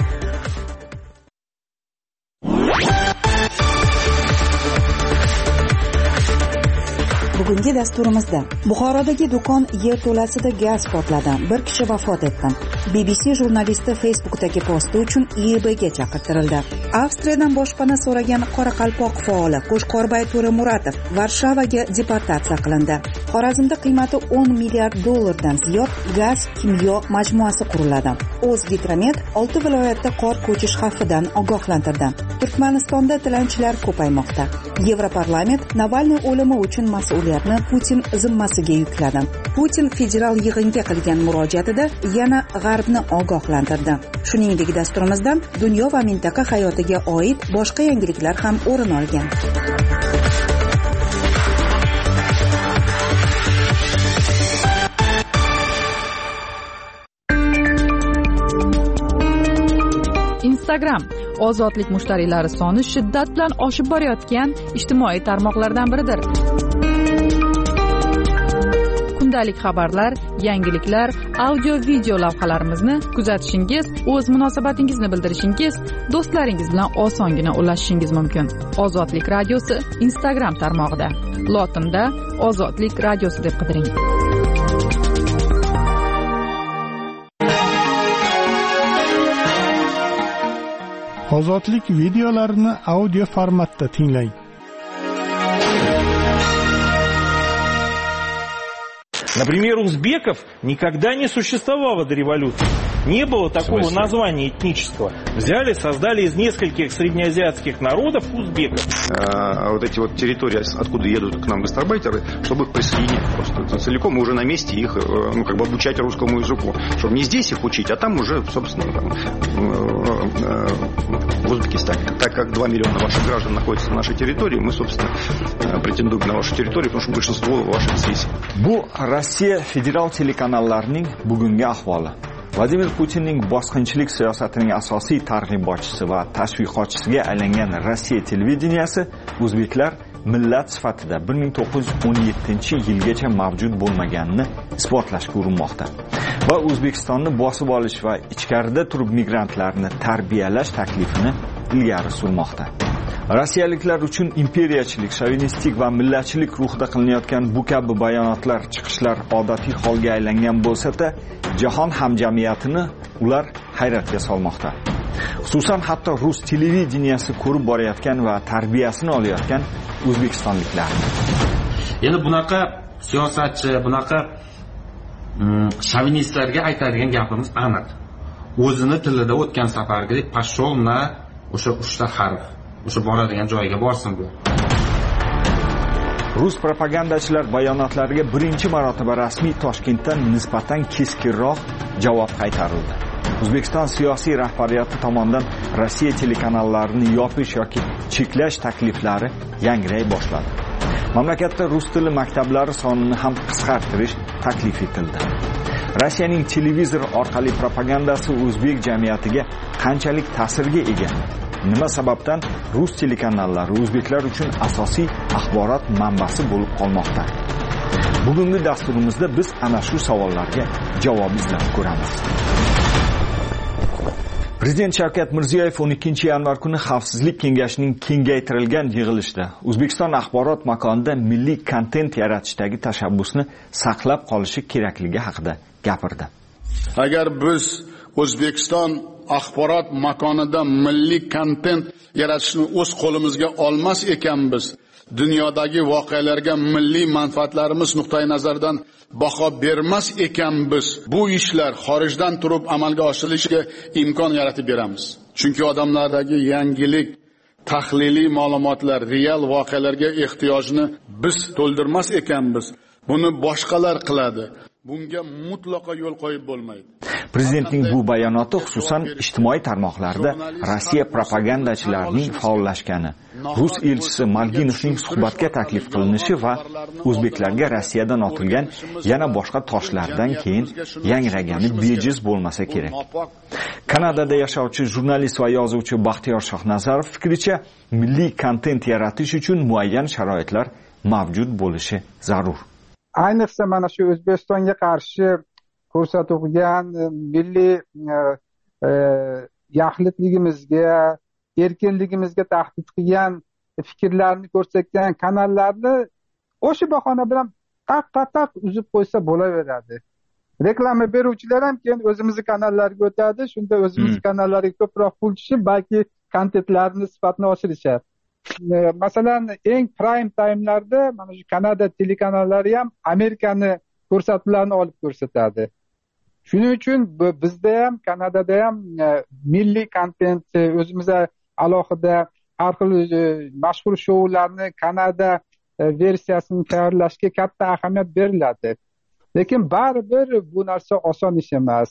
Bugungi dasturimizda Buxorodagi do'kon yerto'lasida gaz portladi. Bir kishi vafot etdi. B B C jurnalisti Facebook'dagi posti uchun I E B'ga chaqirtirildi. Avstriyadan boshpana so'ragan Qoraqalpoq faoli Qo'shqorbay To'ramuratov Varshavaga deportatsiya qilindi. Xorazmda qiymati o'n milliard dollardan ziyod gaz kimyo majmuasi quriladi. O'zgidromet olti viloyatda qor ko'chish xavfidan ogohlantirdi. Turkmanistonda tilanchilar ko'paymoqda. Yevroparlament Navalniy o'limi uchun mas'uliyatni Putin zimmasiga yukladi. Putin federal yig'inga qilgan murojaatida yana G'arbni ogohlantirdi. Shuningdek, dasturimizdan dunyo va mintaqa hayotiga oid boshqa yangiliklar ham o'rin olgan. Instagram ozodlik mushtariylari soni shiddat bilan oshib borayotgan ijtimoiy tarmoqlardan biridir. Kundalik xabarlar, yangiliklar, audio-video lavhalarimizni kuzatishingiz, o'z munosabatingizni bildirishingiz, do'stlaringiz bilan osongina ulashishingiz mumkin. Ozodlik radiosi Instagram tarmog'ida. Lotinda Ozodlik radiosi deb qidiring. Ozodlik videolarini audio formatda tinglang. Например, узбеков никогда не существовало до революции. Не было такого названия этнического. Взяли, создали из нескольких среднеазиатских народов узбеков. А вот эти вот территории, откуда едут к нам гастарбайтеры, чтобы их присоединить просто целиком и уже на месте их, ну, как бы обучать русскому языку. Чтобы не здесь их учить, а там уже, собственно, там, в Узбекистане. Так как два миллиона ваших граждан находятся на нашей территории, мы, собственно, претендуем на вашу территорию, потому что большинство ваших здесь. Bu Rossiya federal telekanallarining bugungi ahvoli. Vladimir Putinning bosqinchilik siyosatining asosiy targ'ibotchisi va tashviqotchisiga aylangan Rossiya televideniyasi o'zbeklar millat sifatida bir ming to'qqiz yuz o'n yettinchi yilgacha mavjud bo'lmaganini isbotlashga urinmoqda va O'zbekistonni bosib olish va ichkarida turib migrantlarni tarbiyalash taklifini ilgari surmoqda. Rossiyaliklar uchun imperiyachilik, shovinistik va millatchilik ruhida qilinayotgan bu kabi bayonotlar, chiqishlar odatiy holga aylangan bo'lsa-da, jahon hamjamiyatini ular hayratga solmoqda. Xususan hatto rus televideniyasi ko'rib borayotgan va tarbiyasini olayotgan o'zbekistonliklar. Endi bunaqa siyosatchi, bunaqa shovinistlarga aytadigan gapimiz aniq. O'zini tilida o'tgan safargidek pashsholna o'sha uchta harf o'sha boradigan joyiga borsin bu. Rus propagandachilar bayonotlariga birinchi marotaba rasmiy Toshkentdan nisbatan keskinroq javob qaytarildi. O'zbekiston siyosiy rahbariyati tomonidan Rossiya telekanallarini yopish yoki cheklash takliflari yangray boshladi. Mamlakatda rus tili maktablari sonini ham qisqartirish taklif etildi. Rossiyaning televizor orqali propagandasi o'zbek jamiyatiga qanchalik ta'sirga ega? Nima sababdan rus telekanallari o'zbeklar uchun asosiy axborot manbasi bo'lib qolmoqda? Bugungi dasturimizda biz ana shu savollarga javob izlab ko'ramiz. Prezident Shavkat Mirziyoyev o'n ikkinchi yanvar kuni Xavfsizlik kengashining kengaytirilgan yig'ilishida O'zbekiston axborot makonida milliy kontent yaratishdagi tashabbusni saqlab qolishi kerakligi haqida gapirdi. Agar biz O'zbekiston axborot makonida milliy kontent yaratishni o'z qo'limizga olmas ekanmiz, dunyodagi voqealarga milliy manfaatlarimiz nuqtai nazaridan baho bermas ekanmiz, bu ishlar xorijdan turib amalga oshirilishiga imkon yaratib beramiz. Chunki odamlardagi yangilik, tahliliy ma'lumotlar, real voqealarga ehtiyojni biz to'ldirmas ekanmiz. Buni boshqalar qiladi. Bunga mutlaqo yo'l qo'yib bo'lmaydi. Prezidentning bu bayonoti xususan ijtimoiy tarmoqlarda Rossiya propagandachilarining faollashgani, Rus elchisi Malginovning suhbatga taklif qilinishi va o'zbeklarga Rossiyadan otilgan yana boshqa toshlardan keyin yangragani bejiz bo'lmasa kerak. Kanadada yashovchi jurnalist va yozuvchi Baxtiyor Shohnazarov fikricha, milliy kontent yaratish uchun muayyan sharoitlar mavjud bo'lishi zarur. Ayniqsa mana shu O'zbekistonga qarshi ko'rsatilgan milliy yaxlitligimizga, erkinligimizga tahdid qilgan fikrlarni ko'rsatgan kanallarni o'sha bahona bilan taq-taq uzib qo'ysa bo'laveradi. Reklama beruvchilar ham keyin o'zimizni kanallarga o'tadi, shunda o'zimizni kanallarga ko'proq pul tushib, balki kontentlarni sifatini oshirishadi. Masalan, eng prime time'larda mana shu Kanada telekanallari ham Amerikani ko'rsatuvlarni olib ko'rsatadi. Shuning uchun bizda ham, Kanadada ham milliy kontent, o'zimizga alohida har xil mashhur shoularni Kanada versiyasini tayyorlashga katta ahamiyat beriladi. Lekin baribir bu narsa oson ish emas.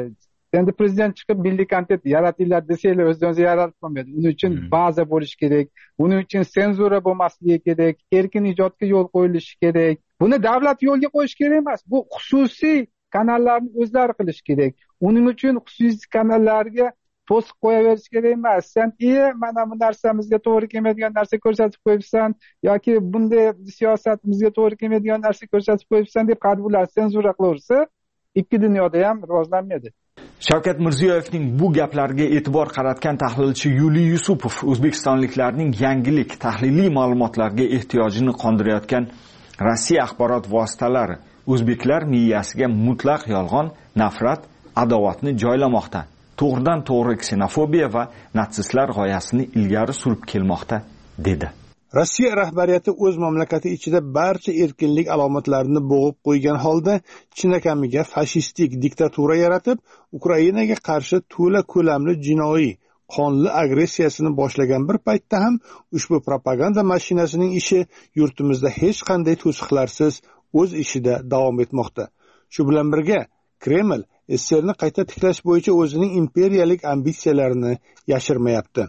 Endi prezident chiqib milliy kontent yaratinglar desanglar o'zingizga yaratib bo'lmaydi. Uning uchun baza bo'lishi kerak. Buning uchun senzura bo'lmasligi kerak, erkin ijodga yo'l qo'yilishi kerak. Buni davlat yo'lga qo'yish kerak emas. Bu xususiy kanallarni o'zlari qilish kerak. Uning uchun xususiy kanallarga to'siq qo'yaverish kerak emas. Sen "Iye, mana bu narsamizga to'g'ri kelmaydigan narsa ko'rsatib qo'yibsan" yoki "Bunday siyosatimizga to'g'ri kelmaydigan narsa ko'rsatib qo'yibsan" deb qadrlar senzura qilaversa, ikki dunyoda ham rivojlanmaydi. Shavkat Mirziyoyevning bu gaplariga e'tibor qaratgan tahlilchi Yuliy Yusupov o'zbekistonliklarning yangilik, tahliliy ma'lumotlarga ehtiyojini qondirayotgan Rossiya axborot vositalari o'zbeklar miyasiga mutlaq yolg'on, nafrat, adovatni joylamoqda. To'g'ridan to'g'ri ksenofobiya va natsistlar g'oyasini ilgari surib kelmoqda, dedi. Rossiya rahbariyati o'z mamlakati ichida barcha erkinlik alomatlarini bo'g'ib qo'ygan holda chinakamiga fashistik diktatura yaratib, Ukrainaga qarshi to'la ko'lamli jinoiy, qonli agressiyasini boshlagan bir paytda ham ushbu propaganda mashinasining ishi yurtimizda hech qanday to'siqlarsiz o'z ishida davom etmoqda. Shu bilan birga Kreml S S R ni qayta tiklash bo'yicha o'zining imperiyalik ambitsiyalarini yashirmayapti.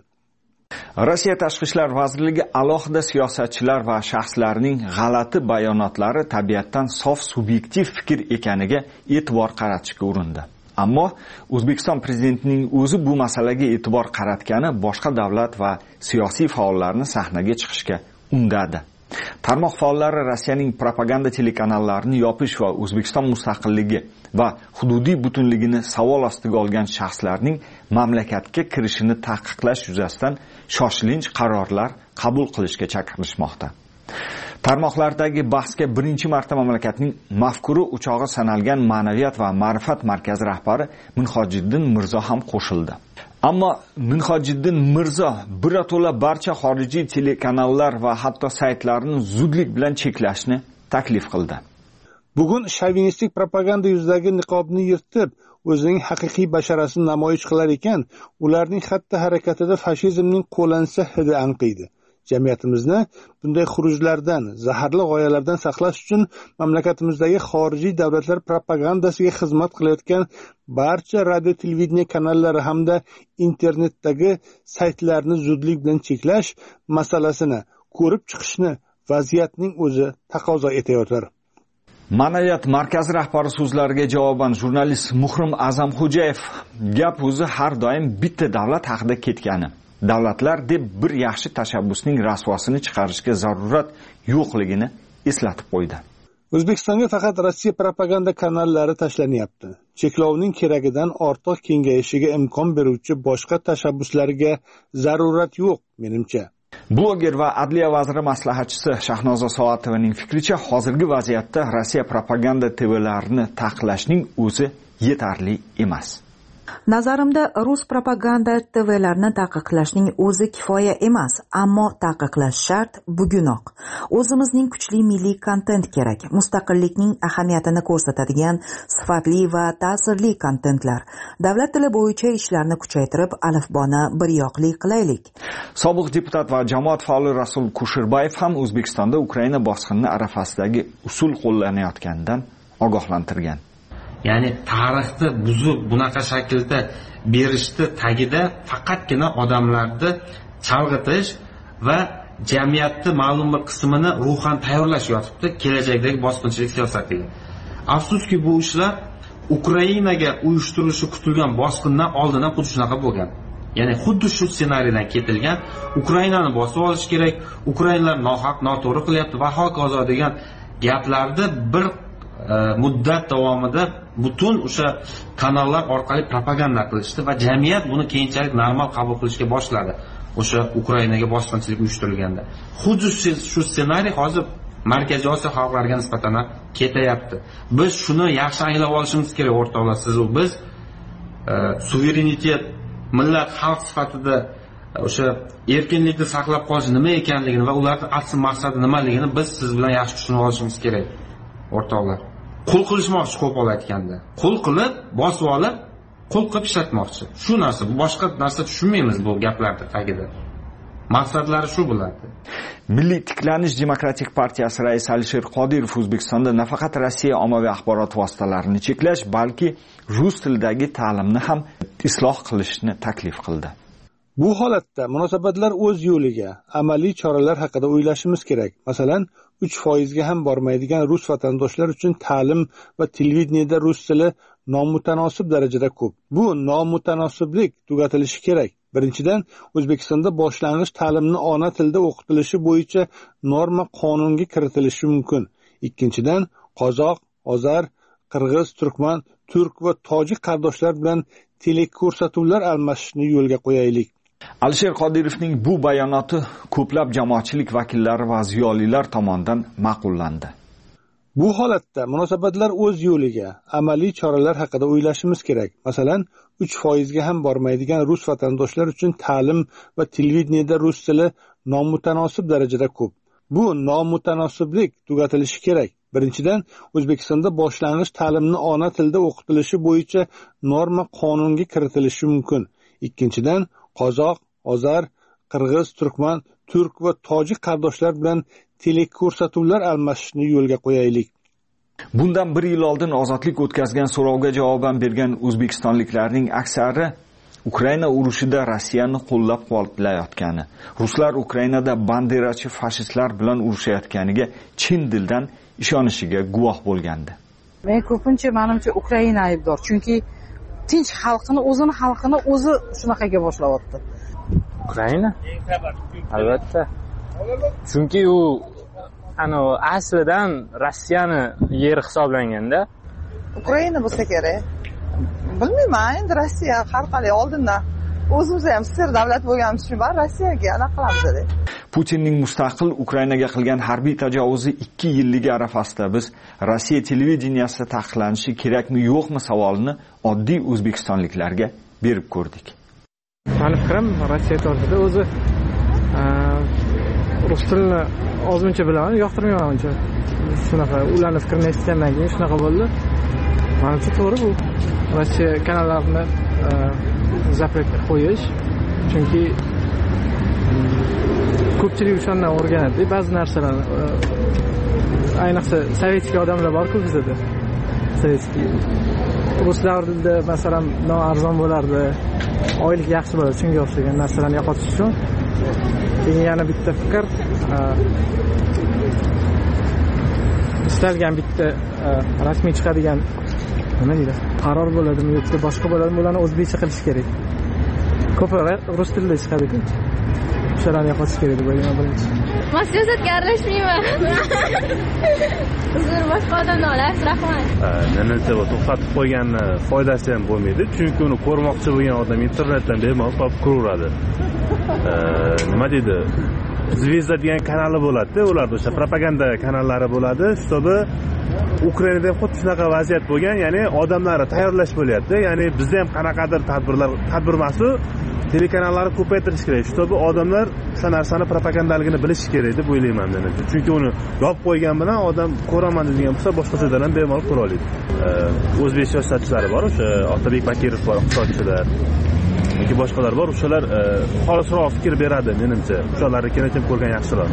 Rossiya Tashqi ishlar vazirligi alohida siyosatchilar va shaxslarning g'alati bayonotlari tabiatdan sof subyektiv fikr ekaniga e'tibor qaratishga urindi. Ammo O'zbekiston prezidentining o'zi bu masalaga e'tibor qaratgani boshqa davlat va siyosiy faollarni sahnaga chiqishga undadi. Tarmoq faollari Rossiyaning propaganda telekanallarini yopish va O'zbekiston mustaqilligi va hududiy butunligini savol ostiga olgan shaxslarning mamlakatga kirishini taqiqlash yuzasidan shoshilinch qarorlar qabul qilishga chaqirishmoqda. Tarmoqlardagi bahsga birinchi marta mamlakatning mafkuri o'chog'i sanalgan Ma'naviyat va ma'rifat markazi rahbari Minhojiddin Mirzo ham qo'shildi. Ammo Minhojiddin Mirzo birato'la barcha xorijiy telekanallar va hatto saytlarni zudlik bilan cheklashni taklif qildi. Bugun shovinistik propaganda yuzidagi niqobni yirtib, o'zining haqiqiy basharasini namoyish qilar ekan, ularning xatti harakatida fashizmning qo'lansa hidi anqiydi. Jamiyatimizni bunday xurujlardan, zaharli g'oyalardan saqlash uchun mamlakatimizdagi xorijiy davlatlar propagandasiga xizmat qilayotgan barcha radio televideniya kanallari hamda internetdagi saytlarni zudlik bilan cheklash masalasini ko'rib chiqishni vaziyatning o'zi taqozo etayotir. Ma'naviyat markazi rahbari so'zlariga javoban jurnalist Muhrim Azamxo'jayev gap o'zi har doim bitta davlat haqida ketgani. Davlatlar deb bir yaxshi tashabbusning rasvosini chiqarishga zarurat yo'qligini eslatib qo'ydi. O'zbekistonga faqat Rossiya propaganda kanallari tashlanyapti. Cheklovning keragidan ortiq kengayishiga imkon beruvchi boshqa tashabbuslarga zarurat yo'q, menimcha. Bloger va Adliya vaziri maslahatchisi Shahnoza Soativaning fikricha, hozirgi vaziyatda Rossiya propaganda T V'larini taqiqlashning o'zi yetarli emas. Nazarimda rus propaganda T V'larini taqiqlashning o'zi kifoya emas, ammo taqiqlash shart bugunoq. O'zimizning kuchli milliy kontent kerak. Mustaqillikning ahamiyatini ko'rsatadigan sifatli va ta'sirli kontentlar. Davlat tili bo'yicha ishlarni kuchaytirib, alifboni biryoqli qilaylik. Sobiq deputat va jamoat faoli Rasul Kushirbayev ham O'zbekistonda Ukraina bosqini arafasidagi usul qo'llanayotganidan ogohlantirgan. ya'ni tarixni buzib bunaqa shaklda berishni tagida faqatgina odamlarni chalg'itish va jamiyatni ma'lum bir qismini ruhan tayyorlash yotibdi kelajakdagi bosqinchilik siyosatiga. Afsuski bu ishlar Ukrainaga uyushtirilishi kutilgan bosqindan oldin ham xuddi shunaqa bo'lgan. Ya'ni xuddi shu ssenariydan ketilgan, Ukrainani bosib olish kerak, Ukrainalar nohaq, noto'g'ri qilyapti va hokazo degan gaplarni bir e, muddat davomida butun o'sha kanallar orqali propaganda qilishdi va jamiyat buni keyinchalik normal qabul qilishga boshladi. O'sha Ukrainaga bosqinchilik uyushtirilganda. Xuddi shu ssenariy hozir Markaziy Osiyo xalqlariga nisbatan ketayapti. Biz shuni yaxshi anglab olishimiz kerak o'rtoqlar. Siz u biz e, suverenitet, millat, xalq sifatida o'sha erkinlikni saqlab qolish nima ekanligini va ularning asl maqsadi nimaligini biz siz bilan yaxshi tushunib olishimiz kerak o'rtoqlar. Qul qilishmoqchi qo'pol aytganda. Qul qilib, bosib olib, qul qilib ishlatmoqchi. Shu narsa, bu boshqa narsa tushunmaymiz bu gaplarni tagida. Maqsadlari shu bo'ladi. Milliy tiklanish demokratik partiyasi raisi Alisher Qodirov O'zbekistonda nafaqat Rossiya ommaviy axborot vositalarini cheklash, balki rus tilidagi ta'limni ham isloh qilishni taklif qildi. Bu holatda munosabatlar o'z yo'liga, amaliy choralar haqida o'ylashimiz kerak. Masalan, uch foizga ham bormaydigan rus vatandoshlar uchun ta'lim va televideniyada rus tili nomutanosib darajada ko'p. Bu nomutanosiblik tugatilishi kerak. Birinchidan, O'zbekistonda boshlang'ich ta'limni ona tilda o'qitilishi bo'yicha norma qonunga kiritilishi mumkin. Ikkinchidan, qozoq, ozar, qirg'iz, turkman, turk va tojik qardoshlar bilan teleko'rsatuvlar almashishni yo'lga qo'yaylik. Alisher Qodirovning bu bayonoti ko'plab jamoatchilik vakillari va ziyolilar tomonidan ma'qullandi. Bu holatda munosabatlar o'z yo'liga, amaliy choralar haqida o'ylashimiz kerak. Masalan, uch foizga ham bormaydigan rus vatandoshlar uchun ta'lim va televideniyada rus tili nomutanosib darajada ko'p. Bu nomutanosiblik tugatilishi kerak. Birinchidan, O'zbekistonda boshlang'ich ta'limni ona tilda o'qitilishi bo'yicha norma qonunga kiritilishi mumkin. Ikkinchidan, qozoq, ozar, qirg'iz, turkman, turk va tojik qardoshlar bilan teleko'rsatuvlar almashishni yo'lga qo'yaylik. Bundan bir yil oldin ozodlik o'tkazgan so'rovga javoban bergan o'zbekistonliklarning aksari Ukraina urushida Rossiyani qo'llab-quvvatlayotgani, ruslar Ukrainada banderachi fashistlar bilan urushayotganiga chin dildan ishonishiga guvoh bo'lgandi. Men ko'pincha menimcha Ukraina aybdor, chunki tinch xalqini, o'zini xalqini o'zi shunaqaga boshlayapti. Ukraina? Albatta. Chunki u ana aslidan Rossiyani yeri hisoblanganda Ukraina bo'lsa kerak. Bilmayman, endi Rossiya har qalay oldindan o'zimiz ham sir davlat bo'lganimiz uchun bar Rossiyaga aloqa qilamiz dedi. Putinning mustaqil Ukrainaga qilgan harbiy tajovuzi ikki yilligi arafasida biz Rossiya televideniyasida taqiqlanishi kerakmi yo'qmi savolini oddiy o'zbekistonliklarga berib ko'rdik. Meni fikrim Rossiya to'g'risida o'zi rus tilini ozmuncha bilaman, yoqtirmayman uncha. Shunaqa ularni fikrini eshitgandan keyin shunaqa bo'ldi. Menimcha to'g'ri bu. Rossiya kanallarini zapret qo'yish, chunki ko'pchilik o'shandan o'rganadi. Ba'zi narsalarni ayniqsa sovetskiy odamlar bor-ku bizda. Sovetskiy rus davrida masalan arzon bo'lardi, oylik yaxshi bo'ladi, shunga o'xshagan narsalarni yo'qotish uchun. Keyin yana bitta fikr, istalgan bitta rasmiy chiqadigan nima deydi, qaror bo'ladimi yoki boshqa bo'ladimi, ularni o'zbekcha qilish kerak. Ko'proq rus tilida chiqadi-ku. O'shalarni yo'qotish kerak deb o'ylayman birinchi. Men siyosatga aralashmayman. Uzr, boshqa odamdan olasiz, rahmat. Menimcha bu to'xtatib qo'yganni foydasi ham bo'lmaydi, chunki uni ko'rmoqchi bo'lgan odam internetdan bemalol topib ko'raveradi. Nima deydi? Zvezda degan kanali bo'ladi, ularda o'sha propaganda kanallari bo'ladi, чтобы Ukrainada ham xuddi shunaqa vaziyat bo'lgan, ya'ni odamlarni tayyorlash bo'lyapti. Ya'ni bizda ham qanaqadir tadbirlar, tadbir emas-ku, telekanallarni ko'paytirish kerak, чтобы odamlar o'sha narsani propagandaligini bilishi kerak deb o'ylayman men. Chunki uni yopib qo'ygan bilan odam ko'raman degan bo'lsa, boshqachadan ham bemalol ko'ra oladi. O'zbek siyosatchilari bor, o'sha Otabek Bakirov bor, iqtisodchilar, yoki boshqalar bor, o'shalar xolisroq fikr beradi menimcha. O'shalarnikini kim ko'rgan yaxshiroq.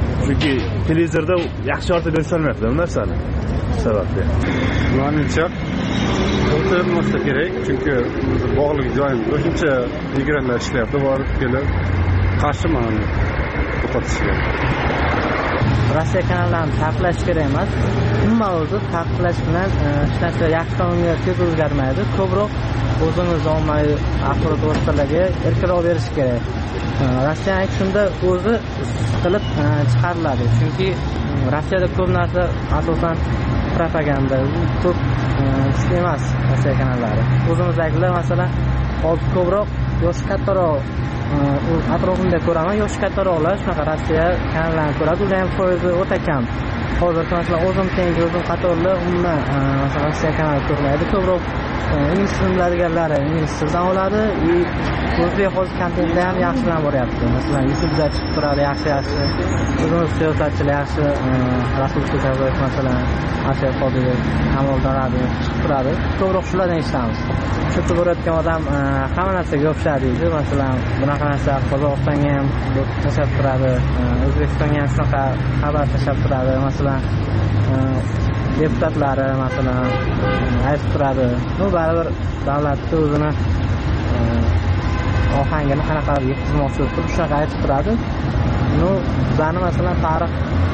Chunki televizorda yaxshi yoritib berisholmayapti bu narsani. Sababli. Menimcha O'tirmasa kerak, chunki bog'liq joyim o'shuncha migrantlar ishlayapti, borib kelib qarshiman to'xtatishga. Rossiya kanalini taqiqlash kerak emas. Umuman o'zi taqiqlash bilan hech narsa yaxshi tomonga tez o'zgarmaydi. Ko'proq o'zimiz ommaviy axborot vositalariga erkinroq berish kerak. Rossiya shunda o'zi qilib chiqariladi. Chunki Rossiyada ko'p narsa asosan propaganda, ko'p kuchli emas Rossiya kanallari. O'zimizdagilar masalan hozir ko'proq yoshi kattaroq atrofimda ko'raman, yoshi kattaroqlar shunaqa Rossiya kanallarini ko'radi, ular ham foizi o'ta kam. Hozir masalan o'zim tengi o'zim qatorlar umuman masalan Rossiya kanali ko'rmaydi, ko'proq ingliz tilini biladiganlari ingliz tilidan oladi. O'zbek hozir kontentda ham yaxshilanib boryapti. Masalan YouTube'da chiqib turadi yaxshi-yaxshi. O'zimiz siyosatchilar yaxshi, Rasul Kusherbayev masalan, Asher Qodirov, Kamoliddin Rabbin chiqib turadi. Ko'proq shulardan eshitamiz. Shu borayotgan odam hamma narsaga yopishadi deydi. Masalan, bunaqa narsa Qozog'istonga ham tashlab turadi, O'zbekistonga ham shunaqa xabar tashlab turadi. Masalan, deputatlari masalan aytib turadi. Bu baribir davlatni o'zini ohangini qanaqadir yetkazmoqchi bo'lib turib shunaqa aytib turadi. Ну, bizani masalan tarix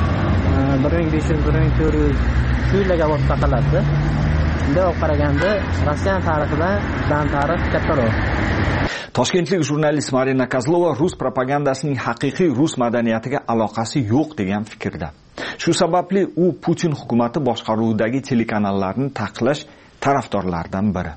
bir ming besh yuz bir ming to'rt yuz shu yillarga borib taqaladi. Bunday olib qaraganda Rossiya tarixidan bizdan tarix kattaroq. Toshkentlik jurnalist Marina Kozlova rus propagandasining haqiqiy rus madaniyatiga aloqasi yo'q degan fikrda. Shu sababli u Putin hukumati boshqaruvidagi telekanallarni taqiqlash tarafdorlaridan biri.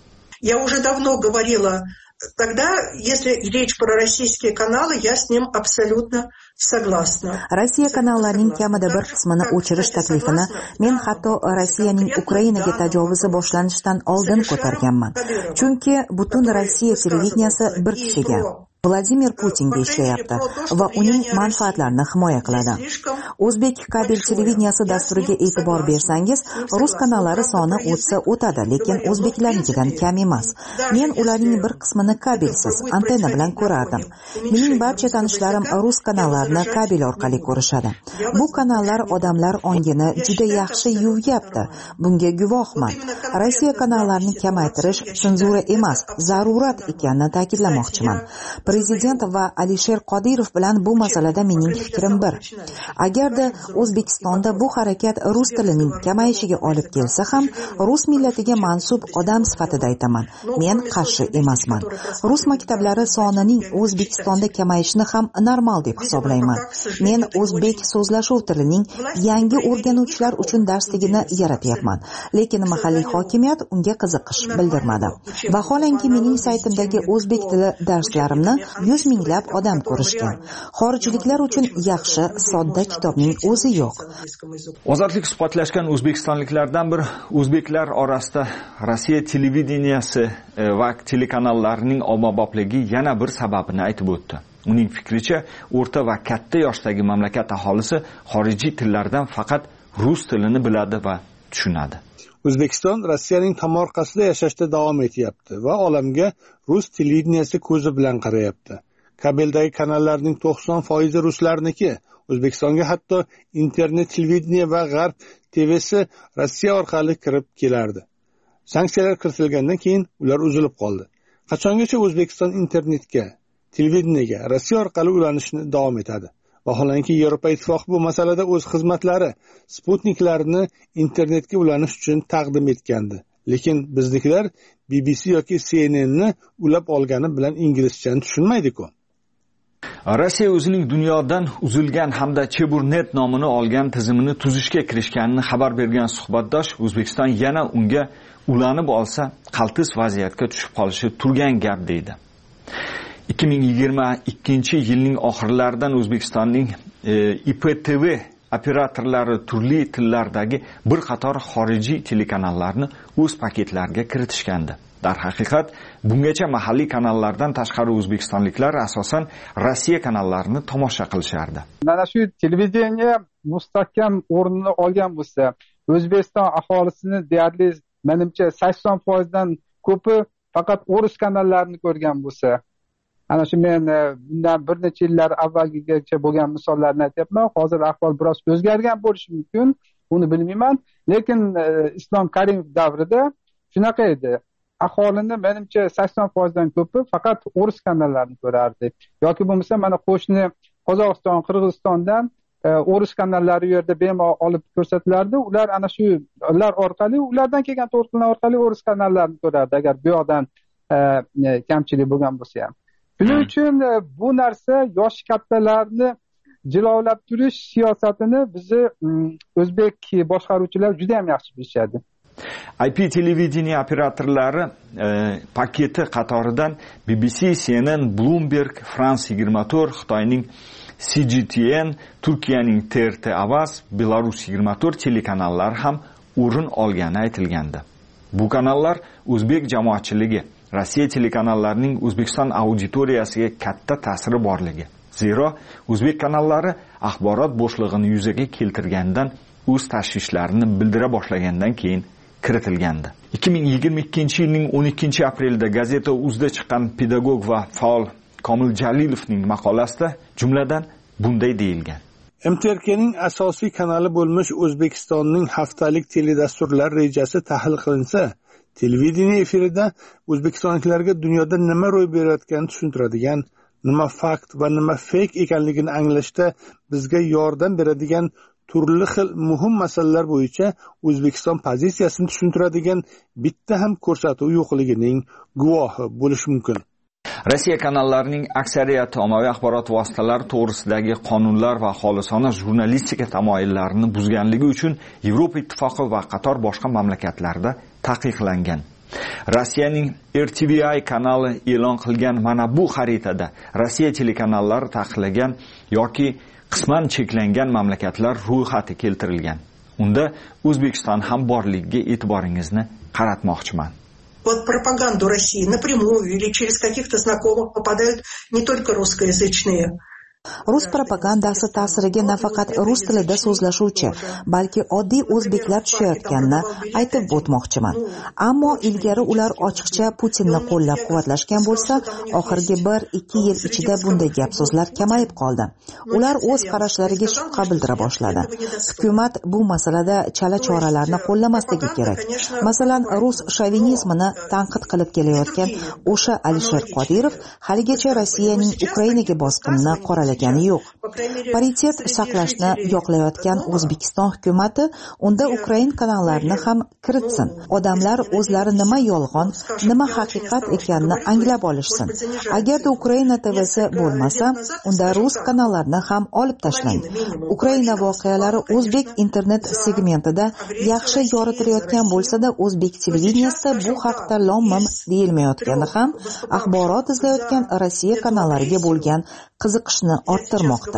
Я уже давно говорила, тогда, если речь про российские каналы, я с ним абсолютно согласна. Rossiya kanallarining kamida bir qismini o'chirish taklifini men hatto Rossiyaning Ukrainaga tajovuzi boshlanishidan oldin ko'targanman. Chunki butun Rossiya televideniyasi bir kishiga, Vladimir Putinga ishlayapti va uning manfaatlarini himoya qiladi. O'zbek kabel televideniyasi dasturiga e'tibor bersangiz, rus kanallari soni o'tsa o'tadi, lekin o'zbeklarnikidan kam emas. Men ularning bir qismini kabelsiz, antenna bilan ko'rardim. Mening barcha tanishlarim rus kanallarini kabel orqali ko'rishadi. Bu kanallar odamlar ongini juda yaxshi yuvyapti. Bunga guvohman. Rossiya kanallarini kamaytirish senzura emas, zarurat ekanini ta'kidlamoqchiman. Prezident va Alisher Qodirov bilan bu masalada mening fikrim bir. Agarda O'zbekistonda bu harakat rus tilining kamayishiga olib kelsa ham, rus millatiga mansub odam sifatida aytaman. Men qarshi emasman. Rus maktablari sonining O'zbekistonda kamayishini ham normal deb hisoblayman. Men o'zbek so'zlashuv tilining yangi o'rganuvchilar uchun darsligini yaratyapman, lekin mahalliy hokimiyat unga qiziqish bildirmadi. Vaholanki mening saytimdagi o'zbek tili darslarimni yuz minglab odam ko'rishgan. Xorijliklar uchun yaxshi, sodda kitobning o'zi yo'q. Ozodlik suhbatlashgan o'zbekistonliklardan biri o'zbeklar orasida Rossiya televideniyasi va telekanallarining ommabopligi yana bir sababini aytib o'tdi. Uning fikricha, o'rta va katta yoshdagi mamlakat aholisi xorijiy tillardan faqat rus tilini biladi va tushunadi. O'zbekiston Rossiyaning tomorqasida yashashda davom etyapti va olamga rus televideniyasi ko'zi bilan qarayapti. Kabeldagi kanallarning to'qson foizi ruslarniki. O'zbekistonga hatto internet televideniya va G'arb T V'si Rossiya orqali kirib kelardi. Sanksiyalar kiritilgandan keyin ular uzilib qoldi. Qachongacha O'zbekiston internetga, televideniyaga Rossiya orqali ulanishni davom etadi? Vaholanki Yevropa Ittifoqi bu masalada o'z xizmatlari Sputniklarni internetga ulanish uchun taqdim etgandi. Lekin biznikilar B B C yoki C N N ni ulab olgani bilan inglizchani tushunmaydi-ku. Rossiya o'zining dunyodan uzilgan hamda Cheburnet nomini olgan tizimini tuzishga kirishganini xabar bergan suhbatdosh O'zbekiston yana unga ulanib olsa qaltis vaziyatga tushib qolishi turgan gap deydi. ikki ming yigirma ikkinchi yilning oxirlaridan O'zbekistonning I P T V operatorlari turli tillardagi bir qator xorijiy telekanallarni o'z paketlariga kiritishgandi. Dar haqiqat, bungacha mahalliy kanallardan tashqari o'zbekistonliklar asosan Rossiya kanallarini tomosha qilishardi. Mana shu televideniya mustahkam o'rnini olgan bo'lsa, O'zbekiston aholisini deyarli menimcha sakson foiz dan ko'pi faqat o'ris kanallarini ko'rgan bo'lsa, ana shu men bundan bir necha yillar avvalgigacha bo'lgan misollarni aytyapman. Hozir ahvol biroz o'zgargan bo'lishi mumkin, buni bilmayman. Lekin Islom Karimov davrida shunaqa edi. Aholini menimcha sakson foizdan ko'pi faqat o'ris kanallarini ko'rardi. Yoki bo'lmasa mana qo'shni Qozog'iston, Qirg'izistondan o'ris kanallari u yerda bemalol olib ko'rsatilardi. Ular ana shu ular orqali, ulardan kelgan to'lqinlar orqali o'ris kanallarini ko'rardi agar bu yoqdan kamchilik bo'lgan bo'lsa ham. Shuning uchun bu narsa yosh kattalarni jilovlab turish siyosatini bizni o'zbek boshqaruvchilar juda ham yaxshi bilishadi. I P televideniye operatorlari e, paketi qatoridan B B C, C N N, Bloomberg, France yigirma to'rt, Xitoyning C G T N, Turkiyaning T R T Avaz, Belarus yigirma to'rt telekanallari ham o'rin olgani aytilgandi. Bu kanallar o'zbek jamoatchiligi, Rossiya telekanallarining O'zbekiston auditoriyasiga katta ta'siri borligi. Zero o'zbek kanallari axborot bo'shlig'ini yuzaga keltirgandan o'z tashvishlarini bildira boshlagandan keyin kiritilgandi. ikki ming yigirma ikkinchi yilning o'n ikkinchi aprelida gazeta uzda chiqqan pedagog va faol Komil Jalilovning maqolasida jumladan bunday deyilgan. M T R K'ning asosiy kanali bo'lmish O'zbekistonning haftalik teledasturlar rejasi tahlil qilinsa, televideniye efirida o'zbekistonliklarga dunyoda nima ro'y berayotganini tushuntiradigan, nima fakt va nima fake ekanligini anglashda bizga yordam beradigan turli xil muhim masalalar bo'yicha O'zbekiston pozitsiyasini tushuntiradigan bitta ham ko'rsatuv yo'qligining guvohi bo'lish mumkin. Rossiya kanallarining aksariyati ommaviy axborot vositalari to'g'risidagi qonunlar va xolisona jurnalistika tamoyillarini buzganligi uchun Yevropa ittifoqi va qator boshqa mamlakatlarda taqiqlangan. Rossiyaning R T V I kanali e'lon qilgan mana bu xaritada Rossiya telekanallari taqiqlagan yoki qisman cheklangan mamlakatlar ro'yxati keltirilgan. Unda O'zbekiston ham borligiga e'tiboringizni qaratmoqchiman. Под пропаганду России напрямую или через каких-то знакомых попадают не только русскоязычные. Rus propagandasi ta'siriga nafaqat rus tilida so'zlashuvchi, balki oddiy o'zbeklar tushayotganini aytib o'tmoqchiman. Ammo ilgari ular ochiqcha Putinni qo'llab-quvvatlashgan bo'lsa, oxirgi bir ikki yil ichida bunday gap so'zlar kamayib qoldi. Ular o'z qarashlariga shubha bildira boshladi. Hukumat bu masalada chala choralarni qo'llamasligi kerak. Masalan, rus shovinizmini tanqid qilib kelayotgan o'sha Alisher Qodirov haligacha Rossiyaning Ukrainaga bosqinini qoralagani yo'q. Paritet saqlashni yoqlayotgan O'zbekiston hukumati unda Ukrain kanallarini ham kiritsin. Odamlar o'zlari nima yolg'on, nima haqiqat ekanini anglab olishsin. Agarda Ukraina T V'si bo'lmasa, unda rus kanallarini ham olib tashlang. Ukraina voqealari o'zbek internet segmentida yaxshi yoritilayotgan bo'lsa-da, o'zbek televideniyasida bu haqda lom-mim deyilmayotgani ham axborot izlayotgan Rossiya kanallariga bo'lgan qiziqishni orttirmoqda.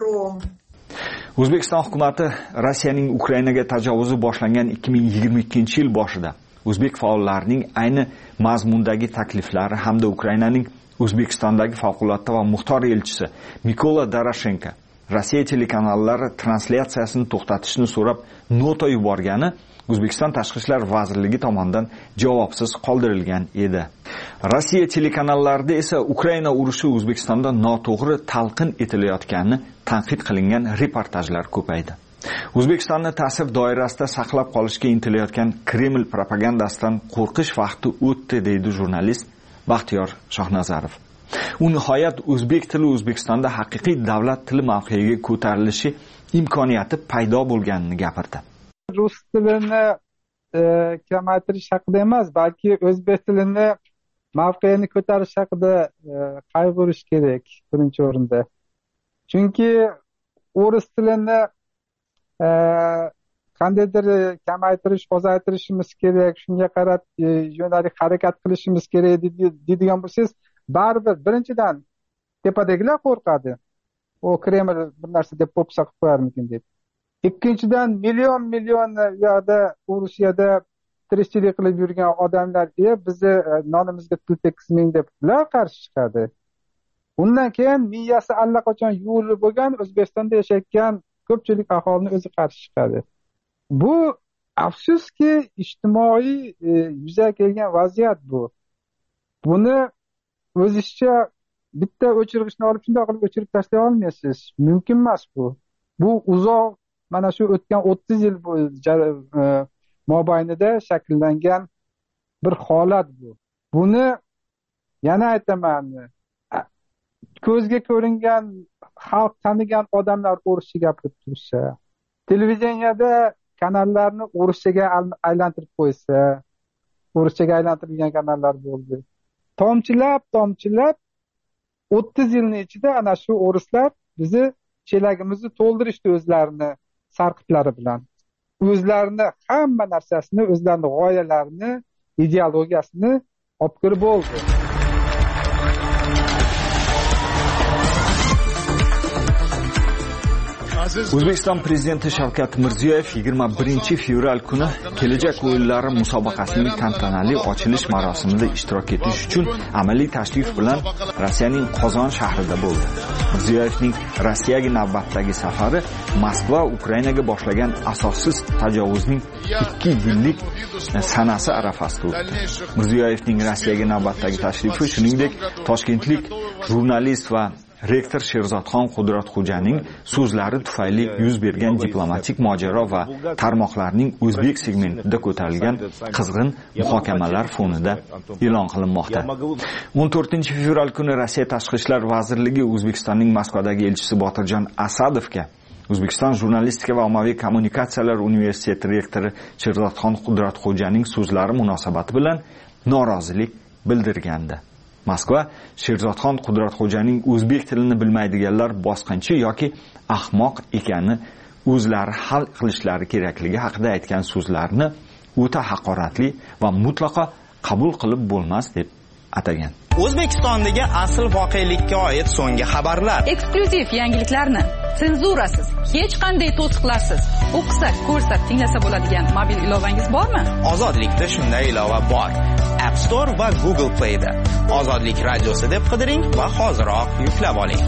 O'zbekiston hukumati Rossiyaning Ukrainaga tajovuzi boshlangan ikki ming yigirma ikkinchi yil boshida o'zbek faollarining ayni mazmundagi takliflari hamda Ukrainaning O'zbekistondagi favqulodda va muxtor elchisi Mikola Doroshenko Rossiya telekanallari translyatsiyasini to'xtatishni so'rab nota yuborgani O'zbekiston Tashqi ishlar vazirligi tomonidan javobsiz qoldirilgan edi. Rossiya telekanallarida esa Ukraina urushi O'zbekistonda noto'g'ri talqin etilayotgani tanqid qilingan reportajlar ko'paydi. O'zbekistonni ta'sir doirasida saqlab qolishga intilayotgan Kreml propagandasidan qo'rqish vaqti o'tdi, deydi jurnalist Baxtiyor Shohnazarov. U nihoyat o'zbek tili O'zbekistonda haqiqiy davlat tili mavqeyiga ko'tarilishi imkoniyati paydo bo'lganini gapirdi. Rus tilini e, kamaytirish haqida emas, balki o'zbek tilini mavqeini ko'tarish haqida e, qayg'urish kerak birinchi o'rinda. Chunki o'ris tilini e, qandaydir kamaytirish, ozaytirishimiz kerak, shunga qarab e, yo'nalik harakat qilishimiz kerak deydigan bo'lsangiz, baribir birinchidan tepadagilar qo'rqadi. O Kreml bir narsa deb popsa qilib qo'yarmikin deb. Ikkinchidan million million yoqda Rossiyada tirikchilik qilib yurgan odamlar, "E, bizni nonimizga til tekkizmang" deb ular qarshi chiqadi. Undan keyin miyasi allaqachon yuvilib bo'lgan O'zbekistonda yashayotgan ko'pchilik aholini o'zi qarshi chiqadi. Bu afsuski ijtimoiy e, yuzaga kelgan vaziyat bu. Buni o'zingizcha bitta o'chirgichni olib shunday qilib o'chirib tashlay olmaysiz. Mumkin emas bu. Bu uzoq, mana shu o'tgan o'ttiz yil mobaynida shakllangan bir holat bu. Buni yana aytaman, ko'zga ko'ringan xalq tanigan odamlar o'rischa gapirib tursa, televideniyada kanallarni o'rischaga aylantirib qo'ysa, o'rischaga aylantirilgan kanallar bo'ldi. Tomchilab tomchilab o'ttiz yilning ichida ana shu o'rislar bizni chelagimizni to'ldirishdi o'zlarini sarqitlari bilan. O'zlarini hamma narsasini, o'zlarini g'oyalarini, ideologiyasini olib kirib bo'ldi. O'zbekiston prezidenti Shavkat Mirziyoyev yigirma birinchi fevral kuni kelajak o'yinlari musobaqasining tantanali ochilish marosimida ishtirok etish uchun amaliy tashrif bilan Rossiyaning Qozon shahrida bo'ldi. Mirziyoyevning Rossiyaga navbatdagi safari Moskva Ukrainaga boshlagan asossiz tajovuzning ikki yillik sanasi arafasida o'tdi. Mirziyoyevning Rossiyaga navbatdagi tashrifi shuningdek Toshkentlik jurnalist va rektor Sherzodxon Qudratxo'janing so'zlari tufayli yuz bergan diplomatik mojaro va tarmoqlarning o'zbek segmentida ko'tarilgan qizg'in muhokamalar fonida e'lon qilinmoqda. o'n to'rtinchi fevral kuni Rossiya Tashqi ishlar vazirligi O'zbekistonning Moskvadagi elchisi Botirjon Asadovga O'zbekiston jurnalistika va ommaviy kommunikatsiyalar universiteti rektori Sherzodxon Qudratxo'janing so'zlari munosabati bilan norozilik bildirgandi. Moskva Sherzodxon Qudratxo'janing o'zbek tilini bilmaydiganlar bosqinchi yoki ahmoq ekani o'zlari hal qilishlari kerakligi haqida aytgan so'zlarni o'ta haqoratli va mutlaqo qabul qilib bo'lmas deb atagan. O'zbekistondagi asl voqelikka oid so'nggi xabarlar. Eksklyuziv yangiliklarni senzurasiz, hech qanday to'siqlarsiz o'qisa, ko'rsa, tinglasa bo'ladigan mobil ilovangiz bormi? Ozodlikda shunday ilova bor. App Store va Google Play da Ozodlik radiosi deb qidiring va hoziroq yuklab oling.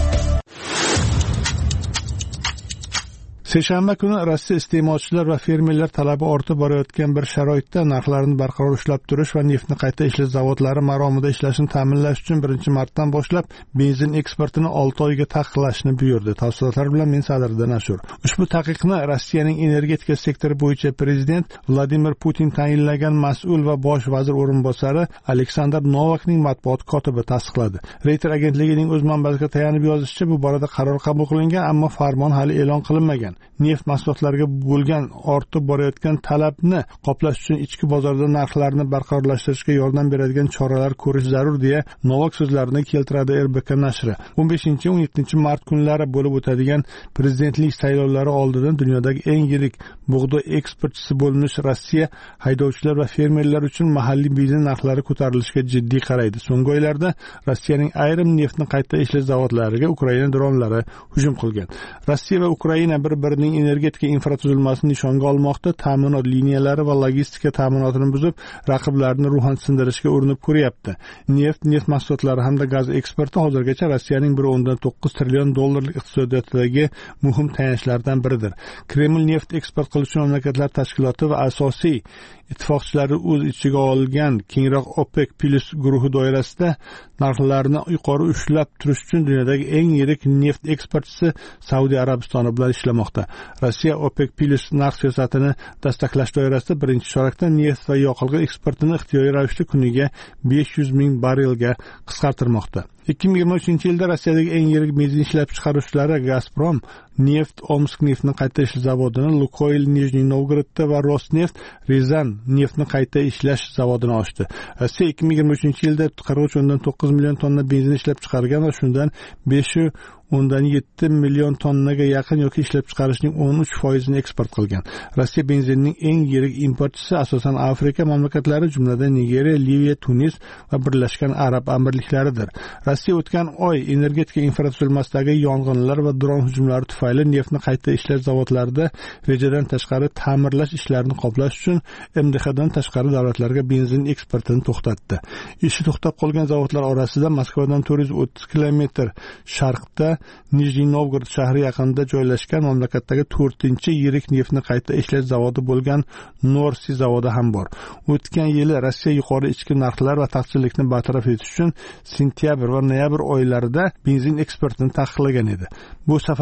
Seshanba kuni Rossiya iste'molchilar va fermerlar talabi ortib borayotgan bir sharoitda narxlarni barqaror ushlab turish va neftni qayta ishlash zavodlari maromida ishlashini ta'minlash uchun birinchi martdan boshlab benzin eksportini olti oyga taqiqlashni buyurdi. Tafsilotlar bilan men Sadriddin Ashur. Ushbu taqiqni Rossiyaning energetika sektori bo'yicha prezident Vladimir Putin tayinlagan mas'ul va bosh vazir o'rinbosari Aleksandr Novakning matbuot kotibi tasdiqladi. Reuters agentligining o'z manbasiga tayanib yozishicha, bu borada qaror qabul qilingan, ammo farmon hali e'lon qilinmagan. Neft mahsulotlariga bo'lgan ortib borayotgan talabni qoplash uchun ichki bozorda narxlarni barqarorlashtirishga yordam beradigan choralar ko'rish zarur deya Novak so'zlarini keltiradi R B K nashri. o'n beshinchi o'n yettinchi mart kunlari bo'lib o'tadigan prezidentlik saylovlari oldidan dunyodagi eng yirik bug'doy eksportchisi bo'lmish Rossiya haydovchilar va fermerlar uchun mahalliy benzin narxlari ko'tarilishiga jiddiy qaraydi. So'nggi oylarda Rossiyaning ayrim neftni qayta ishlash zavodlariga Ukraina dronlari hujum qilgan. Rossiya va Ukraina bir birining energetika infratuzilmasini nishonga olmoqda, ta'minot liniyalari va logistika ta'minotini buzib, raqiblarini ruhan sindirishga urinib ko'ryapti. Neft, neft mahsulotlari hamda gaz eksporti hozirgacha Rossiyaning bir o'ndan to'qqiz trillion dollarlik iqtisodiyotidagi muhim tayanchlardan biridir. Kreml neft eksport qiluvchi mamlakatlar tashkiloti va asosiy ittifoqchilari o'z ichiga olgan kengroq OPEC Plus guruhi doirasida narxlarni yuqori ushlab turish uchun dunyodagi eng yirik neft eksportchisi Saudiya Arabistoni bilan ishlamoqda. Rossiya OPEC Plus narx siyosatini dastaklash doirasida birinchi chorakda neft va yoqilg'i eksportini ixtiyoriy ravishda kuniga besh yuz ming barrelga qisqartirmoqda. ikki ming yigirma uchinchi yilda Rossiyadagi eng yirik benzin ishlab chiqaruvchilari Gazprom Neft Omsk neftni qayta ishlash zavodini, Lukoil Nijniy Novgorodda va Rosneft Rizan neftni qayta ishlash zavodini ochdi. Rossiya ikki ming yigirma uchinchi yilda qirq uch o'ndan to'qqiz million tonna benzin ishlab chiqargan va shundan besh o'ndan yetti million tonnaga yaqin yoki ishlab chiqarishning o'n uch foizini eksport qilgan. Rossiya benzinining eng yirik importchisi asosan Afrika mamlakatlari, jumladan Nigeriya, Liviya, Tunis va Birlashgan Arab Amirliklaridir. Rossiya o'tgan oy energetika infratuzilmasidagi yong'inlar va dron hujumlari tufayli neftni qayta ishlash zavodlarida rejadan tashqari ta'mirlash ishlarini qoplash uchun M D Hdan tashqari davlatlarga benzin eksportini to'xtatdi. Ishi to'xtab qolgan zavodlar orasida Moskvadan to'rt yuz o'ttiz kilometr sharqda Nijniy Novgorod shahri yaqinida joylashgan mamlakatdagi to'rtinchi yirik neftni qayta ishlash zavodi bo'lgan Norsi zavodi ham bor. O'tgan yili Rossiya yuqori ichki narxlar va taqchillikni bartaraf etish uchun sentyabr va noyabr oylarida benzin eksportini taqiqlagan edi. Bu safargi taqiq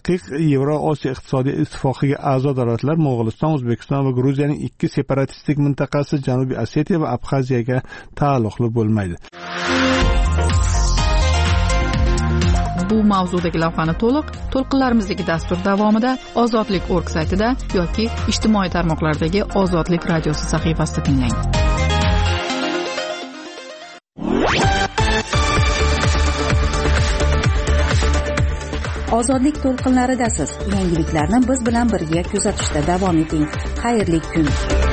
taqiq Yevroosiyo iqtisodiy ittifoqiga a'zo davlatlar Mo'g'uliston, O'zbekiston va Gruziyaning ikki separatistik mintaqasi Janubiy Osetiya va Abxaziyaga taalluqli bo'lmaydi. Bu mavzudagi lavhani to'liq to'lqinlarimizdagi dastur davomida ozodlik точка org saytida yoki ijtimoiy tarmoqlardagi Ozodlik radiosi sahifasida tinglang. Ozodlik to'lqinlaridasiz. Yangiliklarni biz bilan birga kuzatishda davom eting. Xayrli kun.